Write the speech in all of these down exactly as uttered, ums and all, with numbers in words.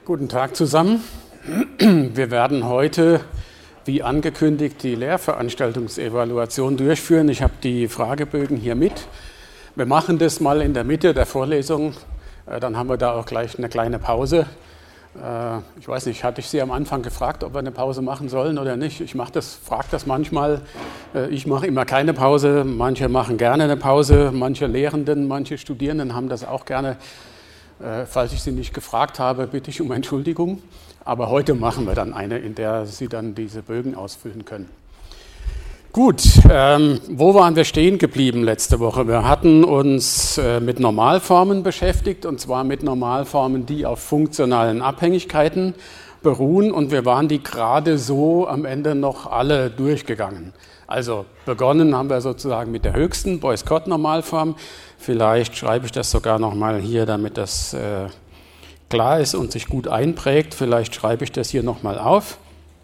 Guten Tag zusammen. Wir werden heute, wie angekündigt, die Lehrveranstaltungsevaluation durchführen. Ich habe die Fragebögen hier mit. Wir machen das mal in der Mitte der Vorlesung, dann haben wir da auch gleich eine kleine Pause. Ich weiß nicht, hatte ich Sie am Anfang gefragt, ob wir eine Pause machen sollen oder nicht? Ich mache das, frage das manchmal. Ich mache immer keine Pause, manche machen gerne eine Pause, manche Lehrenden, manche Studierenden haben das auch gerne. Falls ich Sie nicht gefragt habe, bitte ich um Entschuldigung. Aber heute machen wir dann eine, in der Sie dann diese Bögen ausfüllen können. Gut, ähm, wo waren wir stehen geblieben letzte Woche? Wir hatten uns äh, mit Normalformen beschäftigt, und zwar mit Normalformen, die auf funktionalen Abhängigkeiten beruhen. Und wir waren die gerade so am Ende noch alle durchgegangen. Also begonnen haben wir sozusagen mit der höchsten Boyce-Codd-Normalform. Vielleicht schreibe ich das sogar nochmal hier, damit das äh, klar ist und sich gut einprägt. Vielleicht schreibe ich das hier nochmal auf.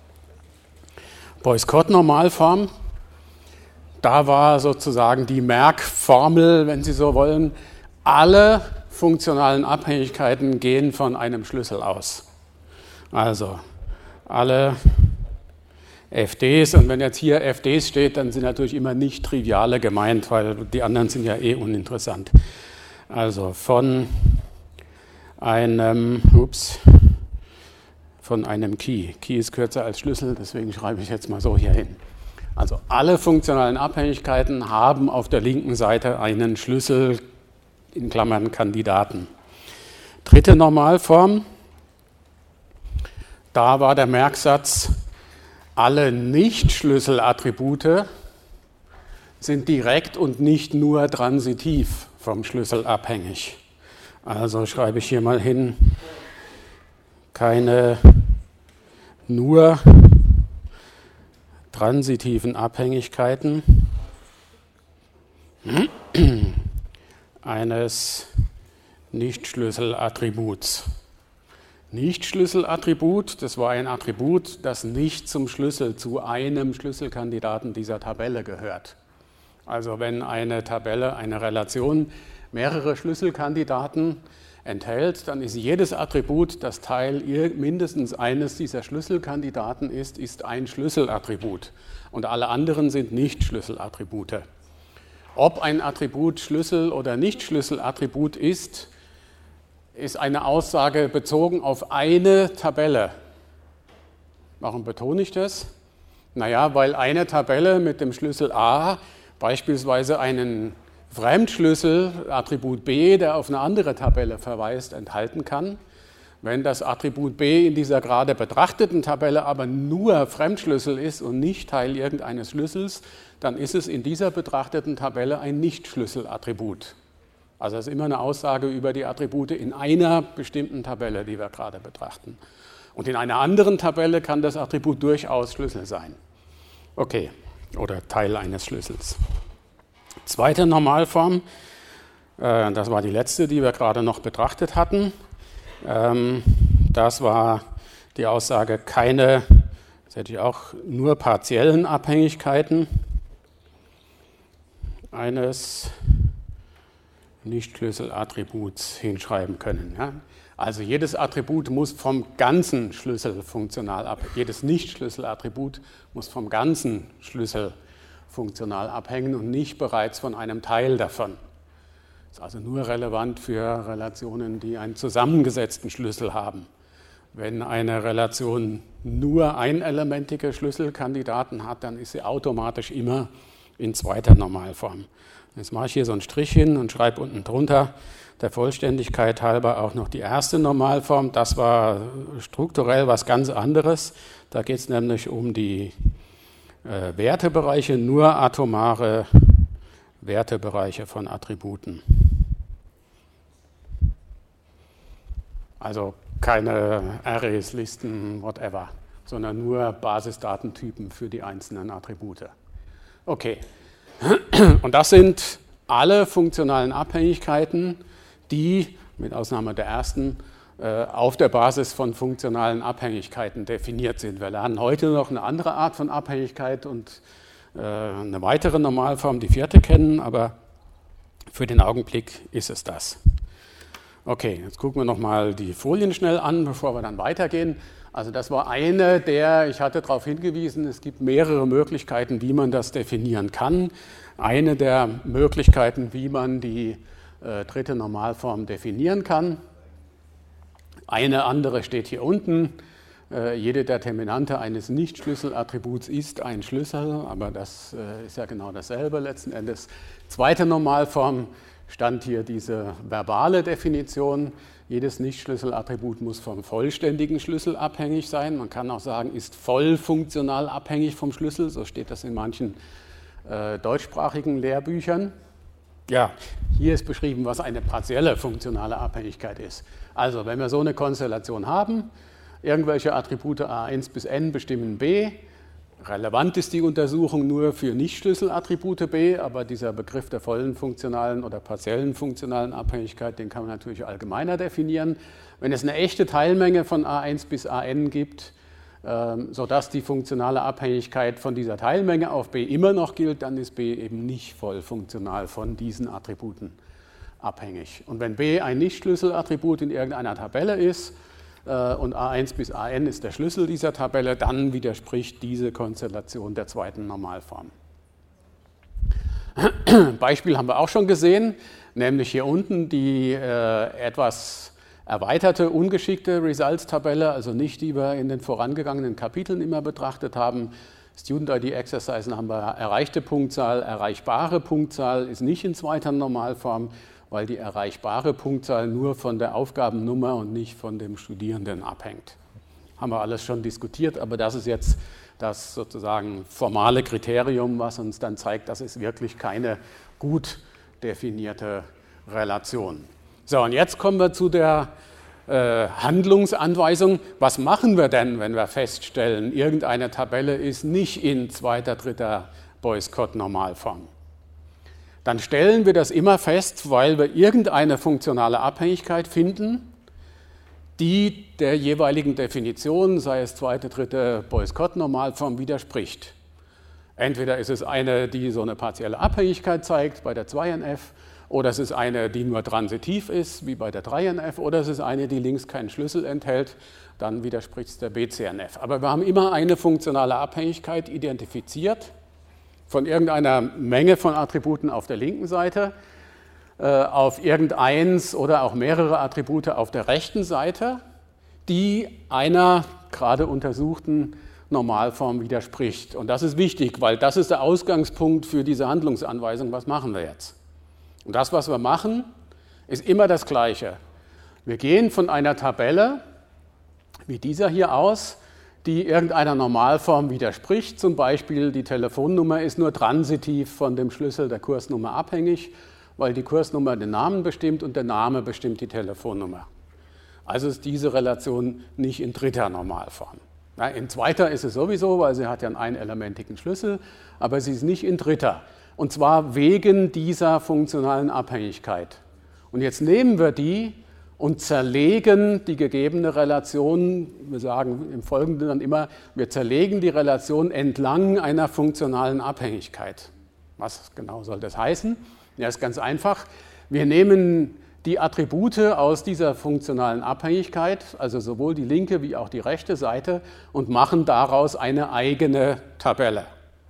Boyce-Codd-Normalform, da war sozusagen die Merkformel, wenn Sie so wollen, alle funktionalen Abhängigkeiten gehen von einem Schlüssel aus. Also alle F Ds, und wenn jetzt hier F Ds steht, dann sind natürlich immer nicht triviale gemeint, weil die anderen sind ja eh uninteressant. Also von einem, ups, von einem Key. Key ist kürzer als Schlüssel, deswegen schreibe ich jetzt mal so hier hin. Also alle funktionalen Abhängigkeiten haben auf der linken Seite einen Schlüssel, in Klammern Kandidaten. Dritte Normalform, da war der Merksatz, alle Nicht-Schlüsselattribute sind direkt und nicht nur transitiv vom Schlüssel abhängig. Also schreibe ich hier mal hin, keine nur transitiven Abhängigkeiten eines Nicht-Schlüsselattributs. Nicht-Schlüsselattribut, das war ein Attribut, das nicht zum Schlüssel, zu einem Schlüsselkandidaten dieser Tabelle gehört. Also wenn eine Tabelle, eine Relation mehrere Schlüsselkandidaten enthält, dann ist jedes Attribut, das Teil mindestens eines dieser Schlüsselkandidaten ist, ist ein Schlüsselattribut. Und alle anderen sind Nicht-Schlüsselattribute. Ob ein Attribut Schlüssel- oder Nicht-Schlüsselattribut ist, ist eine Aussage bezogen auf eine Tabelle. Warum betone ich das? Naja, weil eine Tabelle mit dem Schlüssel A beispielsweise einen Fremdschlüssel, Attribut B, der auf eine andere Tabelle verweist, enthalten kann. Wenn das Attribut B in dieser gerade betrachteten Tabelle aber nur Fremdschlüssel ist und nicht Teil irgendeines Schlüssels, dann ist es in dieser betrachteten Tabelle ein Nicht-Schlüsselattribut. Also das ist immer eine Aussage über die Attribute in einer bestimmten Tabelle, die wir gerade betrachten. Und in einer anderen Tabelle kann das Attribut durchaus Schlüssel sein. Okay, oder Teil eines Schlüssels. Zweite Normalform, äh, das war die letzte, die wir gerade noch betrachtet hatten. Ähm, das war die Aussage, keine, das hätte ich auch, nur partiellen Abhängigkeiten eines Nicht-Schlüsselattributs hinschreiben können. Ja? Also jedes Attribut muss vom ganzen Schlüssel funktional ab, jedes Nicht-Schlüsselattribut muss vom ganzen Schlüssel funktional abhängen und nicht bereits von einem Teil davon. Das ist also nur relevant für Relationen, die einen zusammengesetzten Schlüssel haben. Wenn eine Relation nur einelementige Schlüsselkandidaten hat, dann ist sie automatisch immer in zweiter Normalform. Jetzt mache ich hier so einen Strich hin und schreibe unten drunter, der Vollständigkeit halber auch noch die erste Normalform. Das war strukturell was ganz anderes. Da geht es nämlich um die äh, Wertebereiche, nur atomare Wertebereiche von Attributen. Also keine Arrays, Listen, whatever, sondern nur Basisdatentypen für die einzelnen Attribute. Okay. Und das sind alle funktionalen Abhängigkeiten, die, mit Ausnahme der ersten, auf der Basis von funktionalen Abhängigkeiten definiert sind. Wir lernen heute noch eine andere Art von Abhängigkeit und eine weitere Normalform, die vierte, kennen, aber für den Augenblick ist es das. Okay, jetzt gucken wir nochmal die Folien schnell an, bevor wir dann weitergehen. Also das war eine der, ich hatte darauf hingewiesen, es gibt mehrere Möglichkeiten, wie man das definieren kann. Eine der Möglichkeiten, wie man die äh, dritte Normalform definieren kann. Eine andere steht hier unten. Äh, jede Determinante eines Nicht-Schlüsselattributs ist ein Schlüssel, aber das äh, ist ja genau dasselbe letzten Endes. Zweite Normalform stand hier diese verbale Definition. Jedes Nicht-Schlüsselattribut muss vom vollständigen Schlüssel abhängig sein. Man kann auch sagen, ist voll funktional abhängig vom Schlüssel. So steht das in manchen äh, deutschsprachigen Lehrbüchern. Ja, hier ist beschrieben, was eine partielle funktionale Abhängigkeit ist. Also, wenn wir so eine Konstellation haben, irgendwelche Attribute a eins bis n bestimmen b. Relevant ist die Untersuchung nur für Nicht-Schlüsselattribute b, aber dieser Begriff der vollen funktionalen oder partiellen funktionalen Abhängigkeit, den kann man natürlich allgemeiner definieren. Wenn es eine echte Teilmenge von a eins bis a n gibt, sodass die funktionale Abhängigkeit von dieser Teilmenge auf b immer noch gilt, dann ist b eben nicht voll funktional von diesen Attributen abhängig. Und wenn b ein Nicht-Schlüsselattribut in irgendeiner Tabelle ist, und a eins bis a n ist der Schlüssel dieser Tabelle, dann widerspricht diese Konstellation der zweiten Normalform. Beispiel haben wir auch schon gesehen, nämlich hier unten die äh, etwas erweiterte, ungeschickte Results-Tabelle, also nicht die wir in den vorangegangenen Kapiteln immer betrachtet haben. Student I D-Exercisen haben wir erreichte Punktzahl, erreichbare Punktzahl ist nicht in zweiter Normalform, weil die erreichbare Punktzahl nur von der Aufgabennummer und nicht von dem Studierenden abhängt. Haben wir alles schon diskutiert, aber das ist jetzt das sozusagen formale Kriterium, was uns dann zeigt, das ist wirklich keine gut definierte Relation. So, und jetzt kommen wir zu der äh, Handlungsanweisung. Was machen wir denn, wenn wir feststellen, irgendeine Tabelle ist nicht in zweiter, dritter Boyce-Codd-Normalform? Dann stellen wir das immer fest, weil wir irgendeine funktionale Abhängigkeit finden, die der jeweiligen Definition, sei es zweite, dritte Boyce-Codd-Normalform, widerspricht. Entweder ist es eine, die so eine partielle Abhängigkeit zeigt, bei der zwei N F, oder es ist eine, die nur transitiv ist, wie bei der drei N F, oder es ist eine, die links keinen Schlüssel enthält, dann widerspricht es der B C N F. Aber wir haben immer eine funktionale Abhängigkeit identifiziert, von irgendeiner Menge von Attributen auf der linken Seite, äh, auf irgendeins oder auch mehrere Attribute auf der rechten Seite, die einer gerade untersuchten Normalform widerspricht. Und das ist wichtig, weil das ist der Ausgangspunkt für diese Handlungsanweisung. Was machen wir jetzt? Und das, was wir machen, ist immer das Gleiche. Wir gehen von einer Tabelle wie dieser hier aus, die irgendeiner Normalform widerspricht. Zum Beispiel die Telefonnummer ist nur transitiv von dem Schlüssel der Kursnummer abhängig, weil die Kursnummer den Namen bestimmt und der Name bestimmt die Telefonnummer. Also ist diese Relation nicht in dritter Normalform. Ja, in zweiter ist es sowieso, weil sie hat ja einen einelementigen Schlüssel, aber sie ist nicht in dritter. Und zwar wegen dieser funktionalen Abhängigkeit. Und jetzt nehmen wir die und zerlegen die gegebene Relation, wir sagen im Folgenden dann immer, wir zerlegen die Relation entlang einer funktionalen Abhängigkeit. Was genau soll das heißen? Ja, ist ganz einfach. Wir nehmen die Attribute aus dieser funktionalen Abhängigkeit, also sowohl die linke wie auch die rechte Seite, und machen daraus eine eigene Tabelle.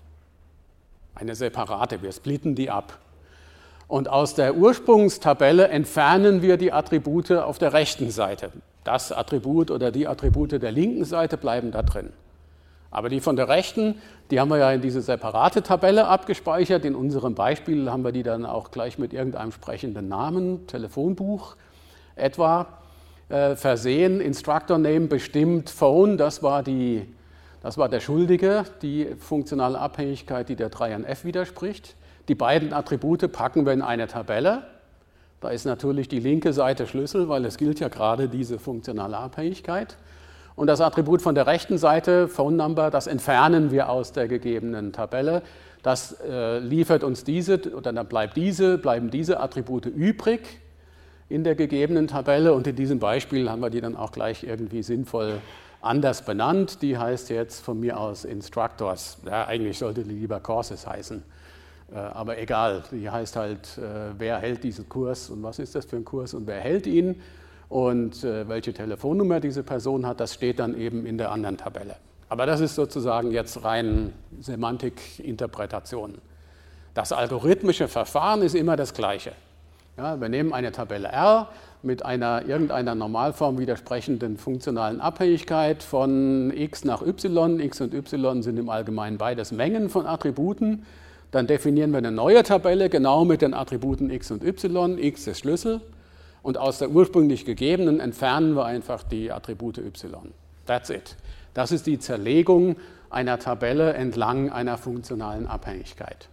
Eine separate, wir splitten die ab. Und aus der Ursprungstabelle entfernen wir die Attribute auf der rechten Seite. Das Attribut oder die Attribute der linken Seite bleiben da drin. Aber die von der rechten, die haben wir ja in diese separate Tabelle abgespeichert. In unserem Beispiel haben wir die dann auch gleich mit irgendeinem sprechenden Namen, Telefonbuch etwa, äh, versehen. Instructor Name bestimmt Phone, das war, die, das war der Schuldige, die funktionale Abhängigkeit, die der drei N F widerspricht. Die beiden Attribute packen wir in eine Tabelle. Da ist natürlich die linke Seite Schlüssel, weil es gilt ja gerade diese funktionale Abhängigkeit. Und das Attribut von der rechten Seite, Phone Number, das entfernen wir aus der gegebenen Tabelle. Das äh, liefert uns diese, oder dann bleibt diese, bleiben diese Attribute übrig in der gegebenen Tabelle. Und in diesem Beispiel haben wir die dann auch gleich irgendwie sinnvoll anders benannt. Die heißt jetzt von mir aus Instructors. Ja, eigentlich sollte die lieber Courses heißen. Aber egal, die heißt halt, wer hält diesen Kurs und was ist das für ein Kurs und wer hält ihn und welche Telefonnummer diese Person hat, das steht dann eben in der anderen Tabelle. Aber das ist sozusagen jetzt rein Semantikinterpretation. Das algorithmische Verfahren ist immer das gleiche. Ja, wir nehmen eine Tabelle R mit einer irgendeiner Normalform widersprechenden funktionalen Abhängigkeit von x nach y. X und y sind im Allgemeinen beides Mengen von Attributen. Dann definieren wir eine neue Tabelle genau mit den Attributen x und y. X ist Schlüssel und aus der ursprünglich gegebenen entfernen wir einfach die Attribute y. That's it. Das ist die Zerlegung einer Tabelle entlang einer funktionalen Abhängigkeit.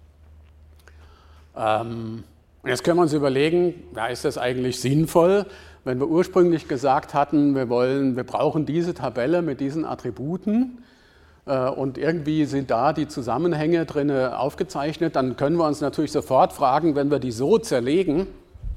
Ähm, jetzt können wir uns überlegen, ja, ist das eigentlich sinnvoll, wenn wir ursprünglich gesagt hatten, wir wollen, wir brauchen diese Tabelle mit diesen Attributen äh, und irgendwie sind da die Zusammenhänge drin aufgezeichnet, dann können wir uns natürlich sofort fragen, wenn wir die so zerlegen,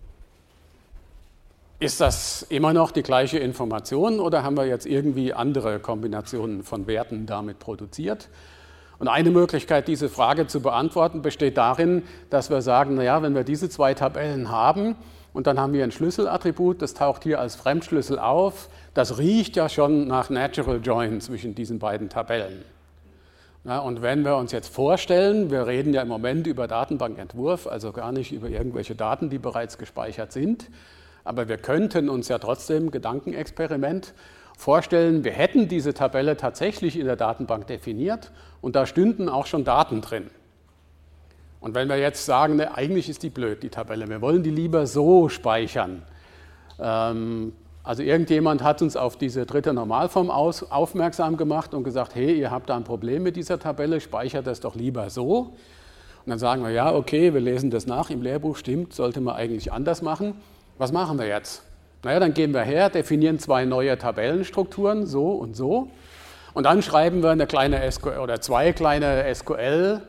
ist das immer noch die gleiche Information oder haben wir jetzt irgendwie andere Kombinationen von Werten damit produziert? Und eine Möglichkeit, diese Frage zu beantworten, besteht darin, dass wir sagen, naja, wenn wir diese zwei Tabellen haben und dann haben wir ein Schlüsselattribut, das taucht hier als Fremdschlüssel auf, das riecht ja schon nach Natural Join zwischen diesen beiden Tabellen. Ja, und wenn wir uns jetzt vorstellen, wir reden ja im Moment über Datenbankentwurf, also gar nicht über irgendwelche Daten, die bereits gespeichert sind, aber wir könnten uns ja trotzdem, Gedankenexperiment, vorstellen, wir hätten diese Tabelle tatsächlich in der Datenbank definiert und da stünden auch schon Daten drin. Und wenn wir jetzt sagen, ne, eigentlich ist die blöd, die Tabelle, wir wollen die lieber so speichern. Ähm, also irgendjemand hat uns auf diese dritte Normalform aus, aufmerksam gemacht und gesagt, hey, ihr habt da ein Problem mit dieser Tabelle, speichert das doch lieber so. Und dann sagen wir, ja, okay, wir lesen das nach, im Lehrbuch stimmt, sollte man eigentlich anders machen. Was machen wir jetzt? Naja, dann gehen wir her, definieren zwei neue Tabellenstrukturen, so und so. Und dann schreiben wir eine kleine S Q L oder zwei kleine S Q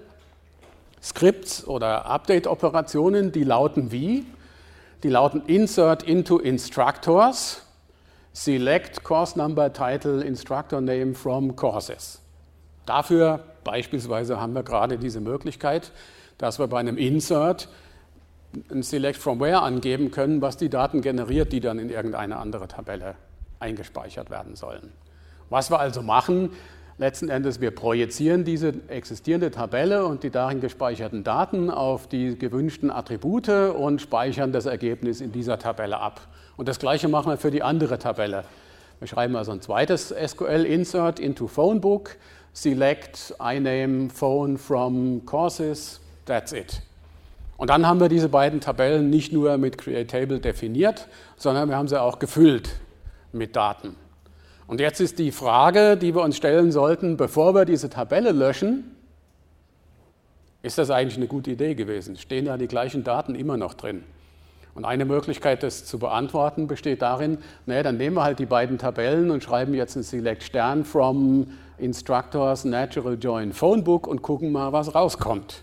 L-Skripts oder Update-Operationen, die lauten wie? Die lauten Insert into Instructors, Select Course Number, Title, Instructor Name from Courses. Dafür beispielsweise haben wir gerade diese Möglichkeit, dass wir bei einem Insert ein Select from Where angeben können, was die Daten generiert, die dann in irgendeine andere Tabelle eingespeichert werden sollen. Was wir also machen, letzten Endes, wir projizieren diese existierende Tabelle und die darin gespeicherten Daten auf die gewünschten Attribute und speichern das Ergebnis in dieser Tabelle ab. Und das Gleiche machen wir für die andere Tabelle. Wir schreiben also ein zweites S Q L-Insert into Phonebook, select iname phone from courses, that's it. Und dann haben wir diese beiden Tabellen nicht nur mit createTable definiert, sondern wir haben sie auch gefüllt mit Daten. Und jetzt ist die Frage, die wir uns stellen sollten, bevor wir diese Tabelle löschen, ist das eigentlich eine gute Idee gewesen? Stehen da die gleichen Daten immer noch drin? Und eine Möglichkeit, das zu beantworten, besteht darin, naja, dann nehmen wir halt die beiden Tabellen und schreiben jetzt ein Select Stern from Instructors Natural Join Phonebook und gucken mal, was rauskommt.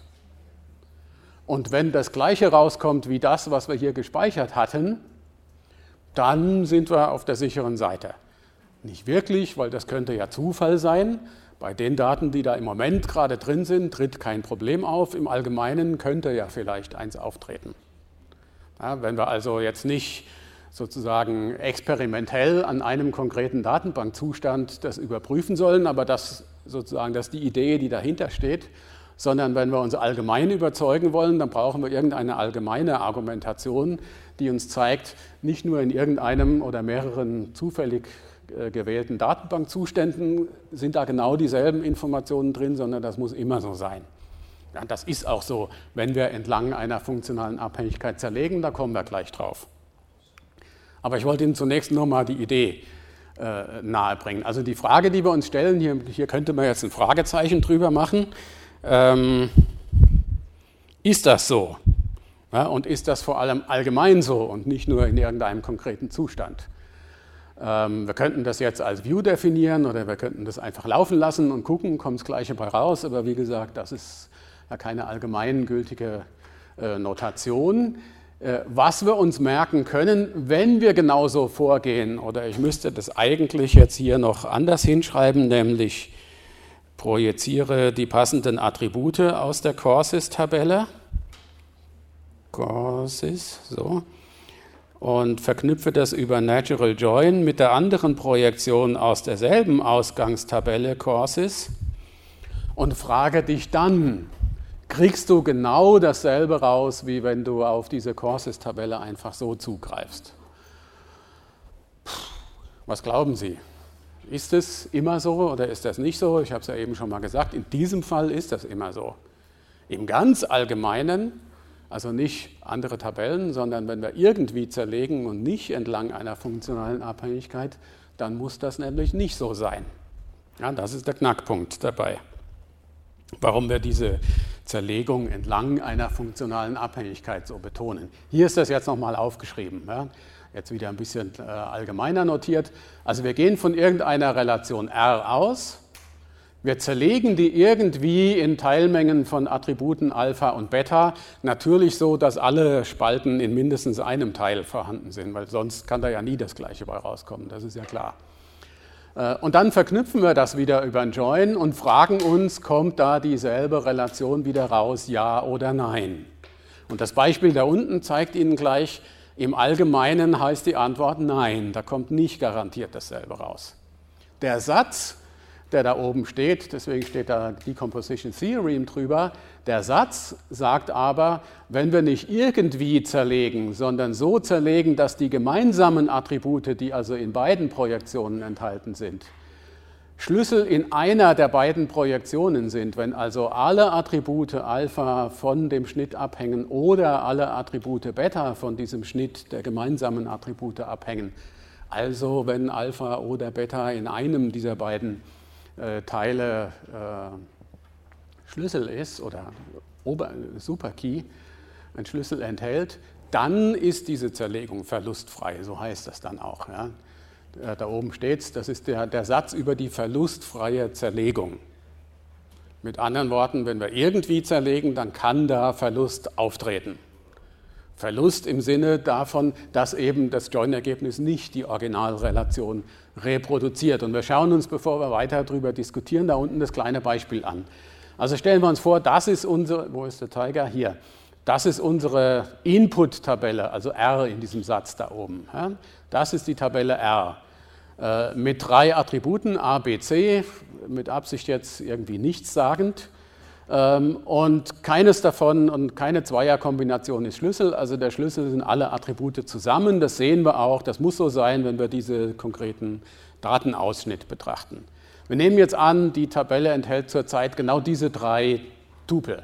Und wenn das Gleiche rauskommt wie das, was wir hier gespeichert hatten, dann sind wir auf der sicheren Seite. Nicht wirklich, weil das könnte ja Zufall sein. Bei den Daten, die da im Moment gerade drin sind, tritt kein Problem auf. Im Allgemeinen könnte ja vielleicht eins auftreten. Ja, wenn wir also jetzt nicht sozusagen experimentell an einem konkreten Datenbankzustand das überprüfen sollen, aber das sozusagen, das ist die Idee, die dahinter steht, sondern wenn wir uns allgemein überzeugen wollen, dann brauchen wir irgendeine allgemeine Argumentation, die uns zeigt, nicht nur in irgendeinem oder mehreren zufällig gewählten Datenbankzuständen sind da genau dieselben Informationen drin, sondern das muss immer so sein. Ja, das ist auch so, wenn wir entlang einer funktionalen Abhängigkeit zerlegen, da kommen wir gleich drauf. Aber ich wollte Ihnen zunächst nur mal die Idee äh, nahebringen. Also die Frage, die wir uns stellen, hier, hier könnte man jetzt ein Fragezeichen drüber machen, ähm, ist das so? Ja, und ist das vor allem allgemein so und nicht nur in irgendeinem konkreten Zustand? Ähm, wir könnten das jetzt als View definieren oder wir könnten das einfach laufen lassen und gucken, kommt das Gleiche bei raus, aber wie gesagt, das ist ja keine allgemeingültige äh, Notation. Äh, was wir uns merken können, wenn wir genauso vorgehen, oder ich müsste das eigentlich jetzt hier noch anders hinschreiben, nämlich projiziere die passenden Attribute aus der Courses-Tabelle, Courses, so, und verknüpfe das über Natural Join mit der anderen Projektion aus derselben Ausgangstabelle Courses und frage dich dann, kriegst du genau dasselbe raus, wie wenn du auf diese Courses-Tabelle einfach so zugreifst? Was glauben Sie? Ist es immer so oder ist das nicht so? Ich habe es ja eben schon mal gesagt, in diesem Fall ist das immer so. Im ganz Allgemeinen, also nicht andere Tabellen, sondern wenn wir irgendwie zerlegen und nicht entlang einer funktionalen Abhängigkeit, dann muss das nämlich nicht so sein. Ja, das ist der Knackpunkt dabei. Warum wir diese Zerlegung entlang einer funktionalen Abhängigkeit so betonen. Hier ist das jetzt nochmal aufgeschrieben. Ja. Jetzt wieder ein bisschen äh, allgemeiner notiert. Also wir gehen von irgendeiner Relation R aus. Wir zerlegen die irgendwie in Teilmengen von Attributen Alpha und Beta. Natürlich so, dass alle Spalten in mindestens einem Teil vorhanden sind, weil sonst kann da ja nie das Gleiche bei rauskommen, das ist ja klar. Und dann verknüpfen wir das wieder über ein Join und fragen uns, kommt da dieselbe Relation wieder raus, ja oder nein? Und das Beispiel da unten zeigt Ihnen gleich, im Allgemeinen heißt die Antwort nein, da kommt nicht garantiert dasselbe raus. Der Satz, der da oben steht, deswegen steht da Decomposition Theorem drüber, der Satz sagt aber, wenn wir nicht irgendwie zerlegen, sondern so zerlegen, dass die gemeinsamen Attribute, die also in beiden Projektionen enthalten sind, Schlüssel in einer der beiden Projektionen sind, wenn also alle Attribute Alpha von dem Schnitt abhängen oder alle Attribute Beta von diesem Schnitt der gemeinsamen Attribute abhängen, also wenn Alpha oder Beta in einem dieser beiden äh, Teile äh, Schlüssel ist oder Ober- Superkey, ein Schlüssel enthält, dann ist diese Zerlegung verlustfrei, so heißt das dann auch. Ja. Da oben steht es, das ist der, der Satz über die verlustfreie Zerlegung. Mit anderen Worten, wenn wir irgendwie zerlegen, dann kann da Verlust auftreten. Verlust im Sinne davon, dass eben das Join-Ergebnis nicht die Originalrelation reproduziert. Und wir schauen uns, bevor wir weiter darüber diskutieren, da unten das kleine Beispiel an. Also stellen wir uns vor, das ist unsere, wo ist der Tiger? Hier. Das ist unsere Input-Tabelle, also R in diesem Satz da oben. Das ist die Tabelle R. Mit drei Attributen A, B, C, mit Absicht jetzt irgendwie nichtssagend. Und keines davon und keine Zweierkombination ist Schlüssel, also der Schlüssel sind alle Attribute zusammen. Das sehen wir auch, das muss so sein, wenn wir diese konkreten Datenausschnitt betrachten. Wir nehmen jetzt an, die Tabelle enthält zurzeit genau diese drei Tupel.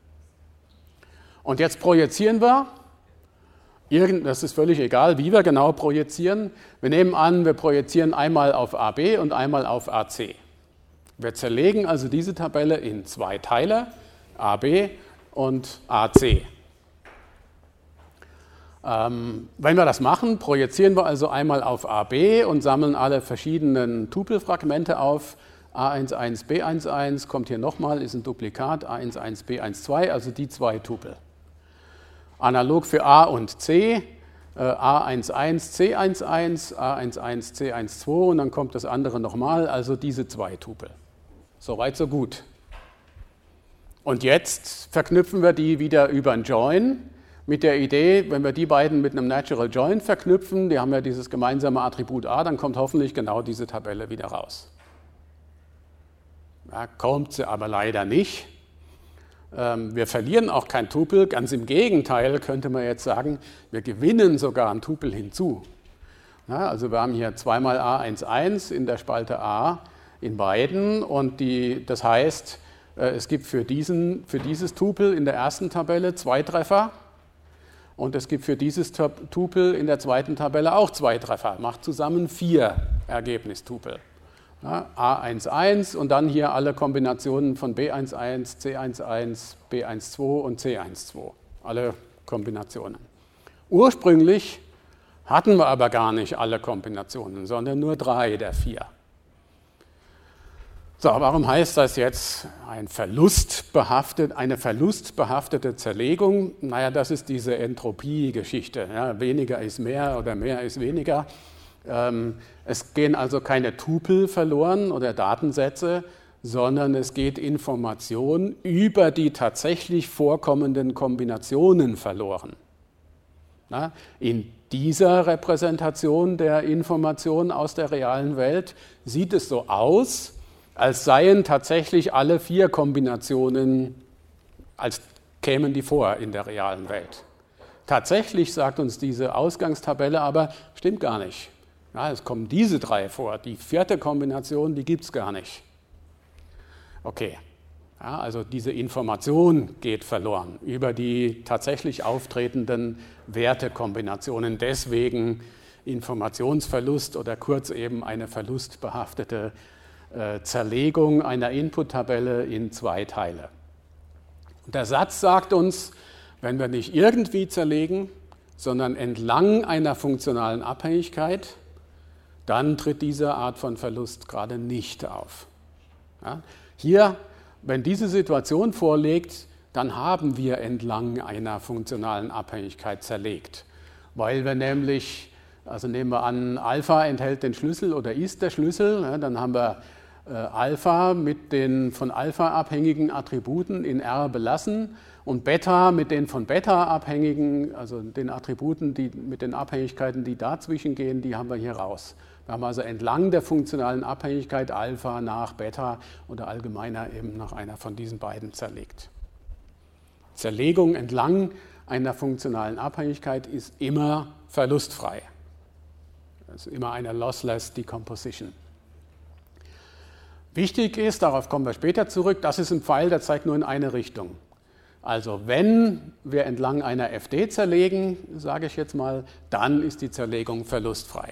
Und jetzt projizieren wir. Das ist völlig egal, wie wir genau projizieren. Wir nehmen an, wir projizieren einmal auf A B und einmal auf A C. Wir zerlegen also diese Tabelle in zwei Teile, A B und A C. Ähm, wenn wir das machen, projizieren wir also einmal auf A B und sammeln alle verschiedenen Tupelfragmente auf. A eins eins, B eins eins kommt hier nochmal, ist ein Duplikat, A eins eins, B eins zwei, also die zwei Tupel. Analog für A und C, äh, A eins eins, C eins eins, A eins eins, C eins zwei und dann kommt das andere nochmal, also diese zwei Tupel. Soweit, so gut. Und jetzt verknüpfen wir die wieder über ein Join mit der Idee, wenn wir die beiden mit einem Natural Join verknüpfen, die haben ja dieses gemeinsame Attribut A, dann kommt hoffentlich genau diese Tabelle wieder raus. Ja, kommt sie aber leider nicht. Wir verlieren auch kein Tupel, ganz im Gegenteil könnte man jetzt sagen, wir gewinnen sogar ein Tupel hinzu. Ja, also wir haben hier zweimal A eins eins in der Spalte A in beiden und die, das heißt, es gibt für, diesen, für dieses Tupel in der ersten Tabelle zwei Treffer und es gibt für dieses Tupel in der zweiten Tabelle auch zwei Treffer, macht zusammen vier Ergebnistupel. Ja, A eins eins und dann hier alle Kombinationen von B eins eins, C eins eins, B eins zwei und C eins zwei. Alle Kombinationen. Ursprünglich hatten wir aber gar nicht alle Kombinationen, sondern nur drei der vier. So, warum heißt das jetzt ein verlustbehaftet, eine verlustbehaftete Zerlegung? Naja, das ist diese Entropie-Geschichte. Ja, weniger ist mehr oder mehr ist weniger. Es gehen also keine Tupel verloren oder Datensätze, sondern es geht Information über die tatsächlich vorkommenden Kombinationen verloren. Na, in dieser Repräsentation der Information aus der realen Welt sieht es so aus, als seien tatsächlich alle vier Kombinationen, als kämen die vor in der realen Welt. Tatsächlich sagt uns diese Ausgangstabelle aber, stimmt gar nicht. Ja, es kommen diese drei vor, die vierte Kombination, die gibt es gar nicht. Okay, ja, also diese Information geht verloren über die tatsächlich auftretenden Wertekombinationen, deswegen Informationsverlust oder kurz eben eine verlustbehaftete äh, Zerlegung einer Input-Tabelle in zwei Teile. Und der Satz sagt uns, wenn wir nicht irgendwie zerlegen, sondern entlang einer funktionalen Abhängigkeit, dann tritt diese Art von Verlust gerade nicht auf. Ja, hier, wenn diese Situation vorliegt, dann haben wir entlang einer funktionalen Abhängigkeit zerlegt, weil wir nämlich, also nehmen wir an, Alpha enthält den Schlüssel oder ist der Schlüssel, ja, dann haben wir äh, Alpha mit den von Alpha abhängigen Attributen in R belassen und Beta mit den von Beta abhängigen, also den Attributen, die mit den Abhängigkeiten, die dazwischen gehen, die haben wir hier raus. Wir haben also entlang der funktionalen Abhängigkeit Alpha nach Beta oder allgemeiner eben nach einer von diesen beiden zerlegt. Zerlegung entlang einer funktionalen Abhängigkeit ist immer verlustfrei. Das ist immer eine lossless decomposition. Wichtig ist, darauf kommen wir später zurück, das ist ein Pfeil, der zeigt nur in eine Richtung. Also wenn wir entlang einer F D zerlegen, sage ich jetzt mal, dann ist die Zerlegung verlustfrei.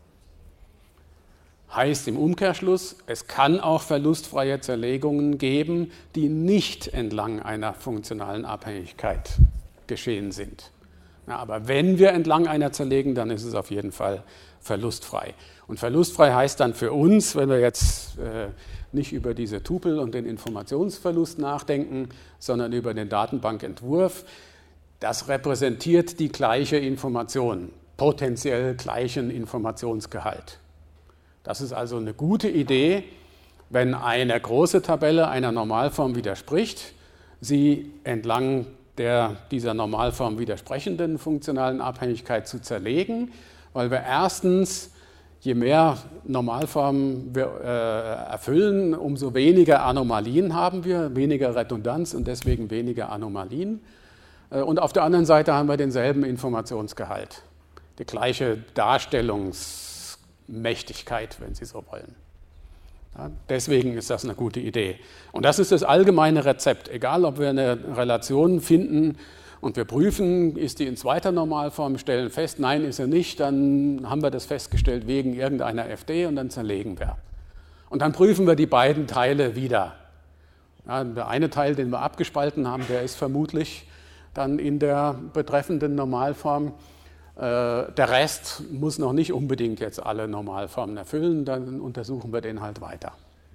Heißt im Umkehrschluss, es kann auch verlustfreie Zerlegungen geben, die nicht entlang einer funktionalen Abhängigkeit geschehen sind. Ja, aber wenn wir entlang einer zerlegen, dann ist es auf jeden Fall verlustfrei. Und verlustfrei heißt dann für uns, wenn wir jetzt äh, nicht über diese Tupel und den Informationsverlust nachdenken, sondern über den Datenbankentwurf, das repräsentiert die gleiche Information, potenziell gleichen Informationsgehalt. Das ist also eine gute Idee, wenn eine große Tabelle einer Normalform widerspricht, sie entlang der dieser Normalform widersprechenden funktionalen Abhängigkeit zu zerlegen, weil wir erstens, je mehr Normalformen wir äh, erfüllen, umso weniger Anomalien haben wir, weniger Redundanz und deswegen weniger Anomalien. Äh, und auf der anderen Seite haben wir denselben Informationsgehalt, die gleiche Darstellungs- Mächtigkeit, wenn Sie so wollen. Ja, deswegen ist das eine gute Idee. Und das ist das allgemeine Rezept. Egal, ob wir eine Relation finden und wir prüfen, ist die in zweiter Normalform, stellen fest, nein, ist sie nicht, dann haben wir das festgestellt wegen irgendeiner F D und dann zerlegen wir. Und dann prüfen wir die beiden Teile wieder. Ja, der eine Teil, den wir abgespalten haben, der ist vermutlich dann in der betreffenden Normalform. Der Rest muss noch nicht unbedingt jetzt alle Normalformen erfüllen, dann untersuchen wir den halt weiter.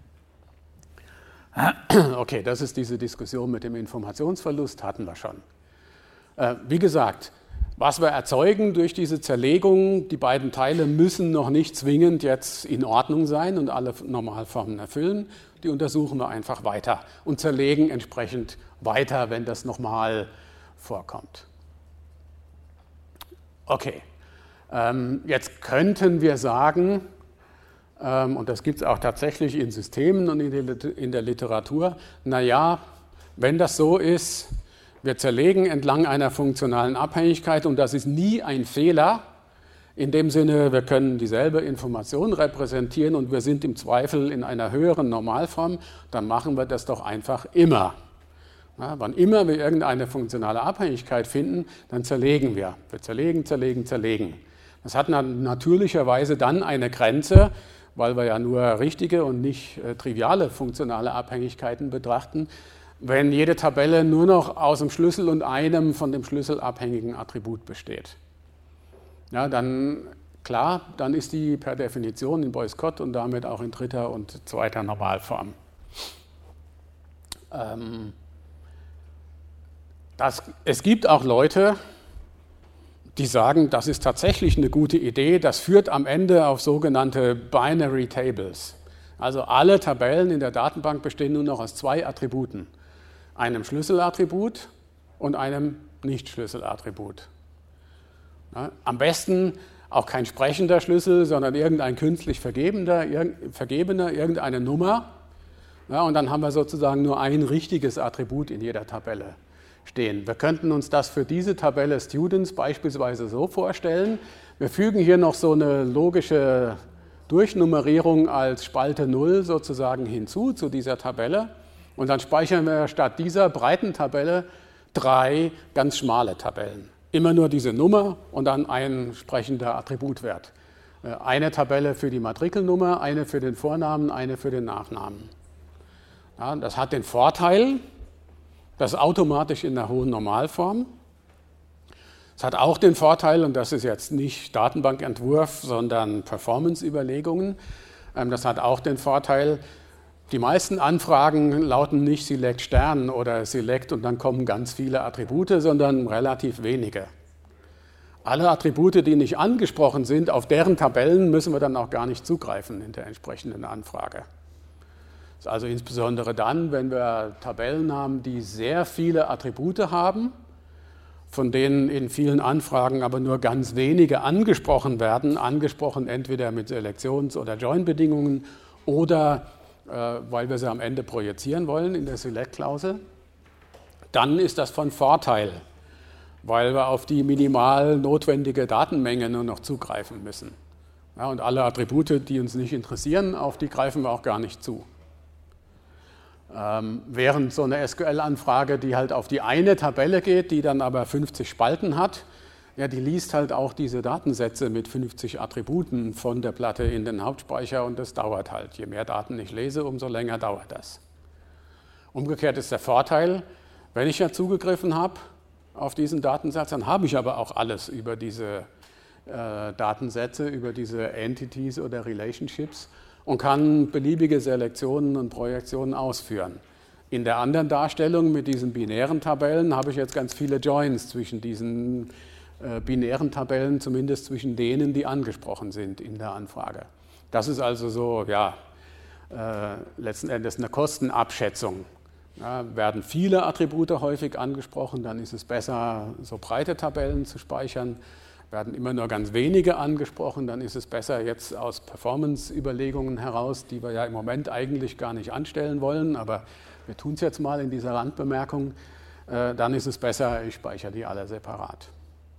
Okay, das ist diese Diskussion mit dem Informationsverlust, hatten wir schon. Wie gesagt, was wir erzeugen durch diese Zerlegung, die beiden Teile müssen noch nicht zwingend jetzt in Ordnung sein und alle Normalformen erfüllen, die untersuchen wir einfach weiter und zerlegen entsprechend weiter, wenn das nochmal vorkommt. Okay, ähm, jetzt könnten wir sagen, ähm, und das gibt es auch tatsächlich in Systemen und in, die, in der Literatur, naja, wenn das so ist, wir zerlegen entlang einer funktionalen Abhängigkeit und das ist nie ein Fehler, in dem Sinne, wir können dieselbe Information repräsentieren und wir sind im Zweifel in einer höheren Normalform, dann machen wir das doch einfach immer. Ja, wann immer wir irgendeine funktionale Abhängigkeit finden, dann zerlegen wir. Wir zerlegen, zerlegen, zerlegen. Das hat natürlicherweise dann eine Grenze, weil wir ja nur richtige und nicht äh, triviale funktionale Abhängigkeiten betrachten. Wenn jede Tabelle nur noch aus dem Schlüssel und einem von dem Schlüssel abhängigen Attribut besteht. Ja, dann, klar, dann ist die per Definition in Boyce-Codd und damit auch in dritter und zweiter Normalform. Ähm, Das, es gibt auch Leute, die sagen, das ist tatsächlich eine gute Idee, das führt am Ende auf sogenannte Binary Tables. Also alle Tabellen in der Datenbank bestehen nur noch aus zwei Attributen, einem Schlüsselattribut und einem Nicht-Schlüsselattribut. Ja, am besten auch kein sprechender Schlüssel, sondern irgendein künstlich vergebener, vergebener irgendeine Nummer. Ja, und dann haben wir sozusagen nur ein richtiges Attribut in jeder Tabelle stehen. Wir könnten uns das für diese Tabelle Students beispielsweise so vorstellen. Wir fügen hier noch so eine logische Durchnummerierung als Spalte null sozusagen hinzu zu dieser Tabelle. Und dann speichern wir statt dieser breiten Tabelle drei ganz schmale Tabellen. Immer nur diese Nummer und dann ein entsprechender Attributwert. Eine Tabelle für die Matrikelnummer, eine für den Vornamen, eine für den Nachnamen. Ja, das hat den Vorteil, das ist automatisch in der hohen Normalform. Es hat auch den Vorteil, und das ist jetzt nicht Datenbankentwurf, sondern Performance-Überlegungen, das hat auch den Vorteil, die meisten Anfragen lauten nicht Select Stern oder Select und dann kommen ganz viele Attribute, sondern relativ wenige. Alle Attribute, die nicht angesprochen sind, auf deren Tabellen müssen wir dann auch gar nicht zugreifen in der entsprechenden Anfrage. Das ist also insbesondere dann, wenn wir Tabellen haben, die sehr viele Attribute haben, von denen in vielen Anfragen aber nur ganz wenige angesprochen werden, angesprochen entweder mit Selektions- oder Join-Bedingungen oder weil wir sie am Ende projizieren wollen in der Select-Klausel, dann ist das von Vorteil, weil wir auf die minimal notwendige Datenmenge nur noch zugreifen müssen. Ja, und alle Attribute, die uns nicht interessieren, auf die greifen wir auch gar nicht zu. Ähm, während so eine S Q L-Anfrage, die halt auf die eine Tabelle geht, die dann aber fünfzig Spalten hat, ja, die liest halt auch diese Datensätze mit fünfzig Attributen von der Platte in den Hauptspeicher und das dauert halt. Je mehr Daten ich lese, umso länger dauert das. Umgekehrt ist der Vorteil, wenn ich ja zugegriffen habe auf diesen Datensatz, dann habe ich aber auch alles über diese äh, Datensätze, über diese Entities oder Relationships und kann beliebige Selektionen und Projektionen ausführen. In der anderen Darstellung mit diesen binären Tabellen habe ich jetzt ganz viele Joins zwischen diesen äh, binären Tabellen, zumindest zwischen denen, die angesprochen sind in der Anfrage. Das ist also so, ja, äh, letzten Endes eine Kostenabschätzung. Ja, werden viele Attribute häufig angesprochen, dann ist es besser, so breite Tabellen zu speichern. Werden immer nur ganz wenige angesprochen, dann ist es besser jetzt aus Performance-Überlegungen heraus, die wir ja im Moment eigentlich gar nicht anstellen wollen, aber wir tun es jetzt mal in dieser Randbemerkung, äh, dann ist es besser, ich speichere die alle separat.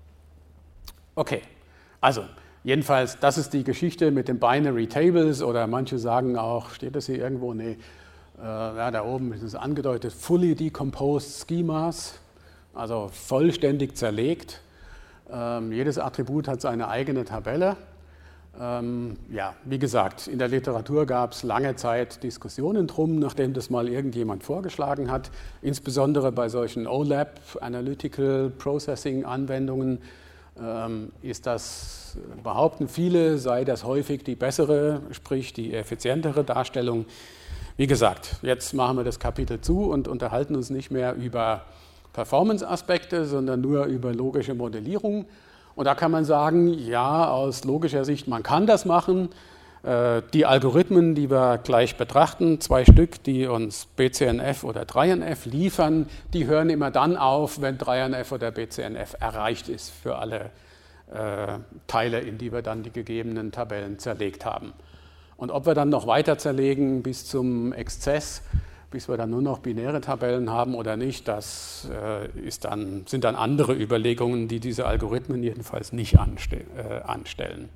Okay, also jedenfalls, das ist die Geschichte mit den Binary Tables oder manche sagen auch, steht das hier irgendwo? Nee, äh, ja, da oben ist es angedeutet, Fully Decomposed Schemas, also vollständig zerlegt. Ähm, jedes Attribut hat seine eigene Tabelle. Ähm, ja, wie gesagt, in der Literatur gab es lange Zeit Diskussionen drum, nachdem das mal irgendjemand vorgeschlagen hat. Insbesondere bei solchen O L A P, Analytical Processing Anwendungen, ähm, ist das, behaupten viele, sei das häufig die bessere, sprich die effizientere Darstellung. Wie gesagt, jetzt machen wir das Kapitel zu und unterhalten uns nicht mehr über Performance-Aspekte, sondern nur über logische Modellierung. Und da kann man sagen, ja, aus logischer Sicht, man kann das machen. Die Algorithmen, die wir gleich betrachten, zwei Stück, die uns B C N F oder drei N F liefern, die hören immer dann auf, wenn drei N F oder B C N F erreicht ist für alle äh, Teile, in die wir dann die gegebenen Tabellen zerlegt haben. Und ob wir dann noch weiter zerlegen bis zum Exzess, bis wir dann nur noch binäre Tabellen haben oder nicht, das äh, ist dann, sind dann andere Überlegungen, die diese Algorithmen jedenfalls nicht anste- äh, anstellen.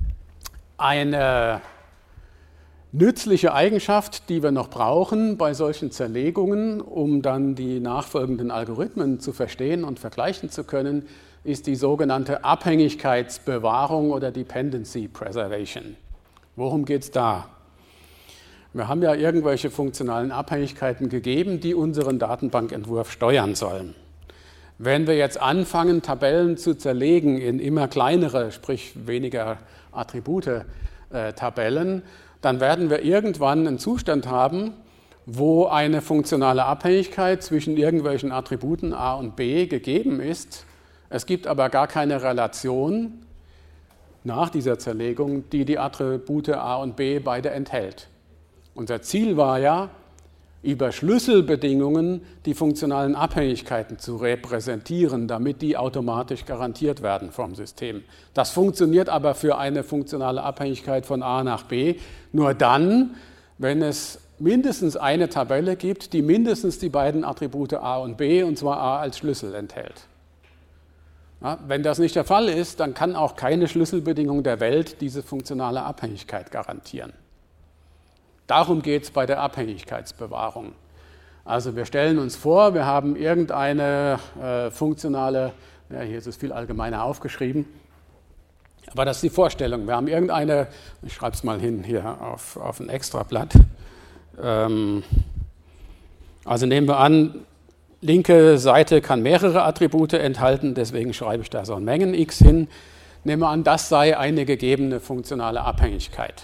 Eine nützliche Eigenschaft, die wir noch brauchen bei solchen Zerlegungen, um dann die nachfolgenden Algorithmen zu verstehen und vergleichen zu können, ist die sogenannte Abhängigkeitsbewahrung oder Dependency Preservation. Worum geht es da? Wir haben ja irgendwelche funktionalen Abhängigkeiten gegeben, die unseren Datenbankentwurf steuern sollen. Wenn wir jetzt anfangen, Tabellen zu zerlegen in immer kleinere, sprich weniger Attribute-Tabellen, dann werden wir irgendwann einen Zustand haben, wo eine funktionale Abhängigkeit zwischen irgendwelchen Attributen A und B gegeben ist. Es gibt aber gar keine Relation nach dieser Zerlegung, die die Attribute A und B beide enthält. Unser Ziel war ja, über Schlüsselbedingungen die funktionalen Abhängigkeiten zu repräsentieren, damit die automatisch garantiert werden vom System. Das funktioniert aber für eine funktionale Abhängigkeit von A nach B nur dann, wenn es mindestens eine Tabelle gibt, die mindestens die beiden Attribute A und B, und zwar A als Schlüssel enthält. Ja, wenn das nicht der Fall ist, dann kann auch keine Schlüsselbedingung der Welt diese funktionale Abhängigkeit garantieren. Darum geht es bei der Abhängigkeitsbewahrung. Also wir stellen uns vor, wir haben irgendeine äh, funktionale, ja, hier ist es viel allgemeiner aufgeschrieben, aber das ist die Vorstellung. Wir haben irgendeine, ich schreibe es mal hin hier auf, auf ein Extrablatt. Ähm, also nehmen wir an, linke Seite kann mehrere Attribute enthalten, deswegen schreibe ich da so ein Mengen-X hin. Nehmen wir an, das sei eine gegebene funktionale Abhängigkeit.